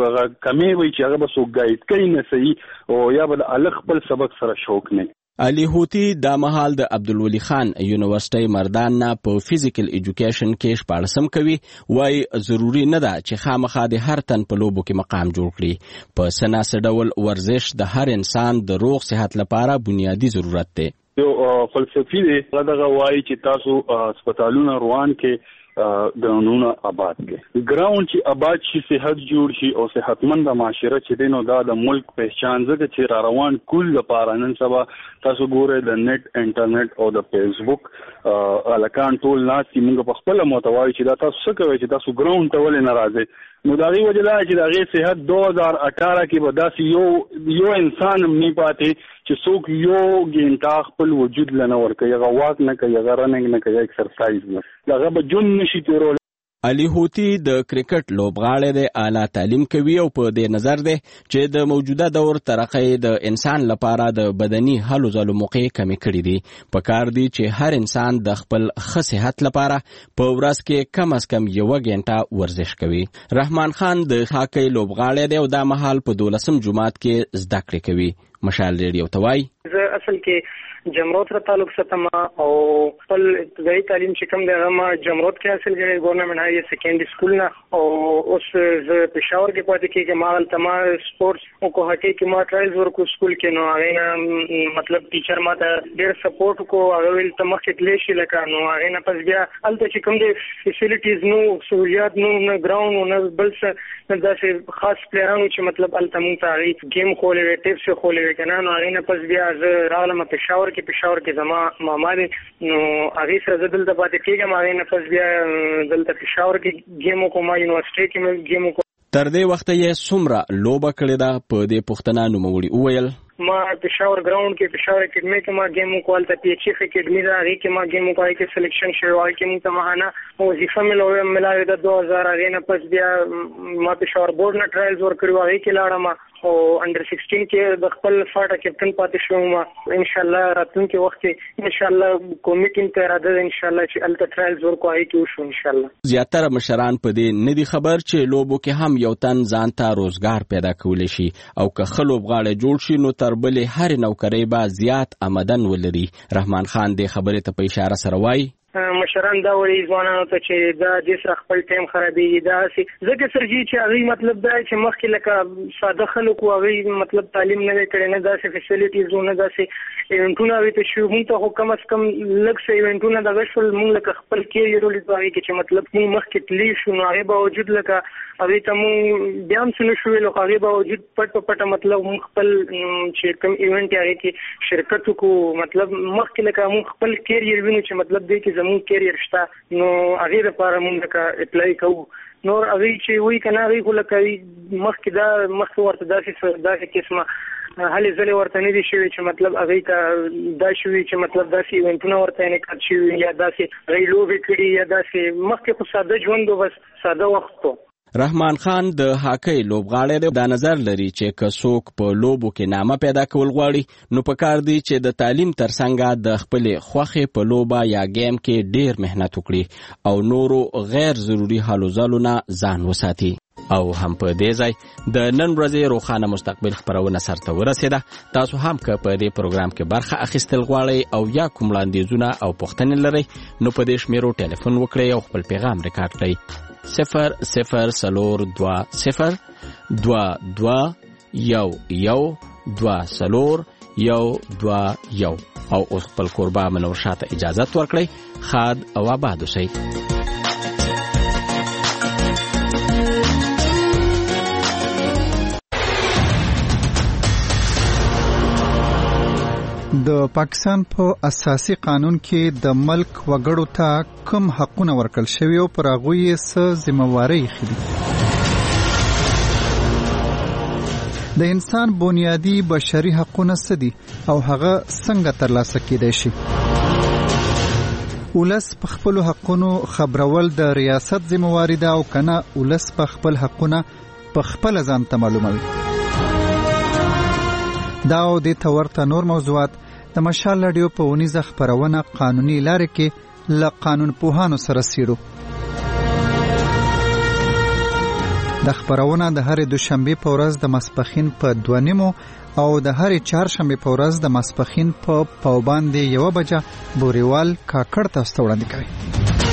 کمی وي چې هغه به سو ګایډ کوي نه صحیح او یا به الګ خپل سبق سره شوق نه علي هوتی دا مهال د عبدالولي خان یونیورسيټي مردان نه په فزیکل ایجوکیشن کې شپارسم کوي وای ضروری نه ده چې خامخا د هر تن په لوبو کې مقام جوړ کړي په سناسه ډول ورزش د هر انسان د روغ صحت لپاره بنیادی ضرورت دی یو فلسفي دی دغه وای چې تاسو هسپتالونه روان کې ګراوندونه آباد کې ګراوند چې آباد شي صحت جوړ شي او صحتمند معاشره چې دینو دا د ملک پہچان ځکه چې را روان کل لپاره نن سبا تاسو ګوره د نت انټرنیټ او د فیسبوک الکان ټول ناس چې موږ په خپل متوای چې دا تاسو څه کوي چې تاسو ګراوند ته ولې ناراضه نو دا غي وجه دا چې دا غي صحت 2018 کې به داسې یو انسان نه پاتې چې څوک یو ګنټه خپل وجود لنه ورکوي هغه واک نه کوي هغه رننګ نه کوي ایکسرسایز نه هغه به جون نشي تیرول علي هوتی د کرکټ لوبغاړی دی اعلی تعلیم کوي او په دې نظر دی چې د موجوده دور ترقې د انسان لپاره د بدني هلو ځلو موقع کمی کړي دي په کار دی چې هر انسان د خپل ښه صحت لپاره په ورځ کې کم از کم یو غنټه ورزش کوي رحمان خان د هاکی لوبغاړی دی او دا مهال په 12 جماعت کې زده کړې کوي مشال ریډیو توای زه اصل کې جمرود سره تعلق ساتم او خپل ابتدایي تعلیم چې کوم دی هغه ما جمرود کې حاصل کړی ګورنمنت هاي سیکنډري سکول نه او اوس زه پېښور کې پاتې کېږم ما هلته سپورتس او کو هټي کې ما ټرایلز ورکو سکول کې نو هغه مطلب ټیچر ما ته ډېر سپورټ کو هغه ویل ته مخکې تللی شي لکه نو هغه نه پس بیا هلته چې کوم دی فیسیلیټیز نو سهولیات نو نه ګراوند نه بل څه داسې خاص پلیرانو چې مطلب هلته مونږ ته هغې گیم خولی وی ټیپس یې خولی وی که نه نو هغې نه پس بیا زه راغلم پېښور کې زما ماما دی نو هغې سره زه دلته پاتې کېږم هغې نه پس بیا دلته پېښور کې ګیم وکړو ما یونیورسټۍ کې مې ګیم وکړو تر دې وخته یې څومره لوبه کړې ده په دې پوښتنه نوموړي وویل ما پېښور ګراوند کې پېښور اکیډمي کې ما گیم وکړو هلته پی ایچ ایف اکیډمي ده هغې کې ما گیم وکړو هغې کې سلیکشن شوی و هغې کې مونږ ته ماهانه وظیفه ملاوې ده 2000 هغې نه پس بیا ما پېښور بورډ نه ټرایلز ورکړي وو هغې کې لاړم او انډر 16 کې د خپل فاټه کپټن پاتې شوم انشاءالله راتلونکي وخت کې انشاءالله کومې ټیم ته اراده ده انشاءالله چې هلته ټرایلز ورکړو هغې کې وشو انشاءالله زیاتره مشران په دې نه دي خبر چې لوبو کې هم یو تن ځان ته روزګار پیدا کولی شي او که ښه لوبغاړی جوړ شي نو تر بلې هرې نوکرۍ به زیات آمدن ولري رحمان خان دې خبرې ته په اشاره سره وایي مشران دا وایي ځوانانو ته چې دا دې سره خپل ټایم خرابېږي دا هسې ځکه سرجي چې هغوی مطلب دا چې مخکې لکه ساده خلک وو هغوی مطلب تعلیم نه دی کړی نه داسې فیسیلیټیز وو نه داسې ایونټونه هغوی ته شوي مونږ ته خو کم از کم لږ څه ایونټونه دغه شول مونږ لکه خپل کیریر ولید په هغې کې چې مطلب مونږ مخکې تللی شو نو هغې باوجود لکه هغوی ته مونږ بیا هم څه نه شو ویلو خو هغې باوجود پټ په پټه مطلب مونږ خپل چې کوم ایونټ یې هغې کې شرکت وکړو مطلب مخکې لکه مونږ خپل کیریر وینو چې مطلب دی کې زمونږ کیریر شته نو هغې لپاره مونږ لکه اپلای کوو نور هغه چې وی کنه هغه خو لکه مخکې ورته داسې قسمه هلې ځلې ورته نه دي شوي چې مطلب هغه ته دا شوي چې مطلب داسې ایونټونه ورته انعقاد شوي یا داسې هغه لوبې کړي یا داسې مخکې خو ساده ژوند و بس ساده وخت و. رحمان خان د هاکی لوبغاړی دی. دا نظر لري چې که څوک په لوبو کې نامه پیدا کول غواړي نو پکار دی چې د تعلیم ترڅنګ د خپلې خوښې په لوبه یا گیم کې ډیر مهنت وکړي او نورو غیر ضروري هلو ځلو نه ځان وساتي. او هم په دې ځای د نن ورځې روښانه مستقبل خبرونه سرته ورسېده. تاسو هم که په دې پروګرام کې برخه اخیستل غواړئ او یا کوم وړاندیزونه او پوښتنې لرئ نو په دې شمیرو ټلیفون وکړئ او خپل پیغام ریکارډ کړئ 002022 او اوس خپل قربا منور شاته اجازت ورکړئ. خاد او آباد اوسئ. د پاکستان په اساسي قانون کې د ملک وګړو ته کوم حقونه ورکړل شوي او پر هغوی یې څه ذمہوارۍ ایښې دي. د انسان بنیادي بشري حقونه څه دي او هغه څنګه ترلاسه کېدای شي. ولس په خپلو حقونو خبرول د ریاست ذمہواري ده او کنه ولس په خپل حقونه په خپل ځان ته معلوموي. دا او د تورته نور موضوعات د مشال رادیو په ونیزه خبرونه قانوني لارې کې ل قانون پوهانو سره سیرو. د خبرونه د هر دوشنبه په ورځ د ماسپخین په 2:30 او د هر چهارشنبه په ورځ د ماسپخین په پاوباندې 1 بجه بوريوال کاکړ تاسو وړاندې کوي.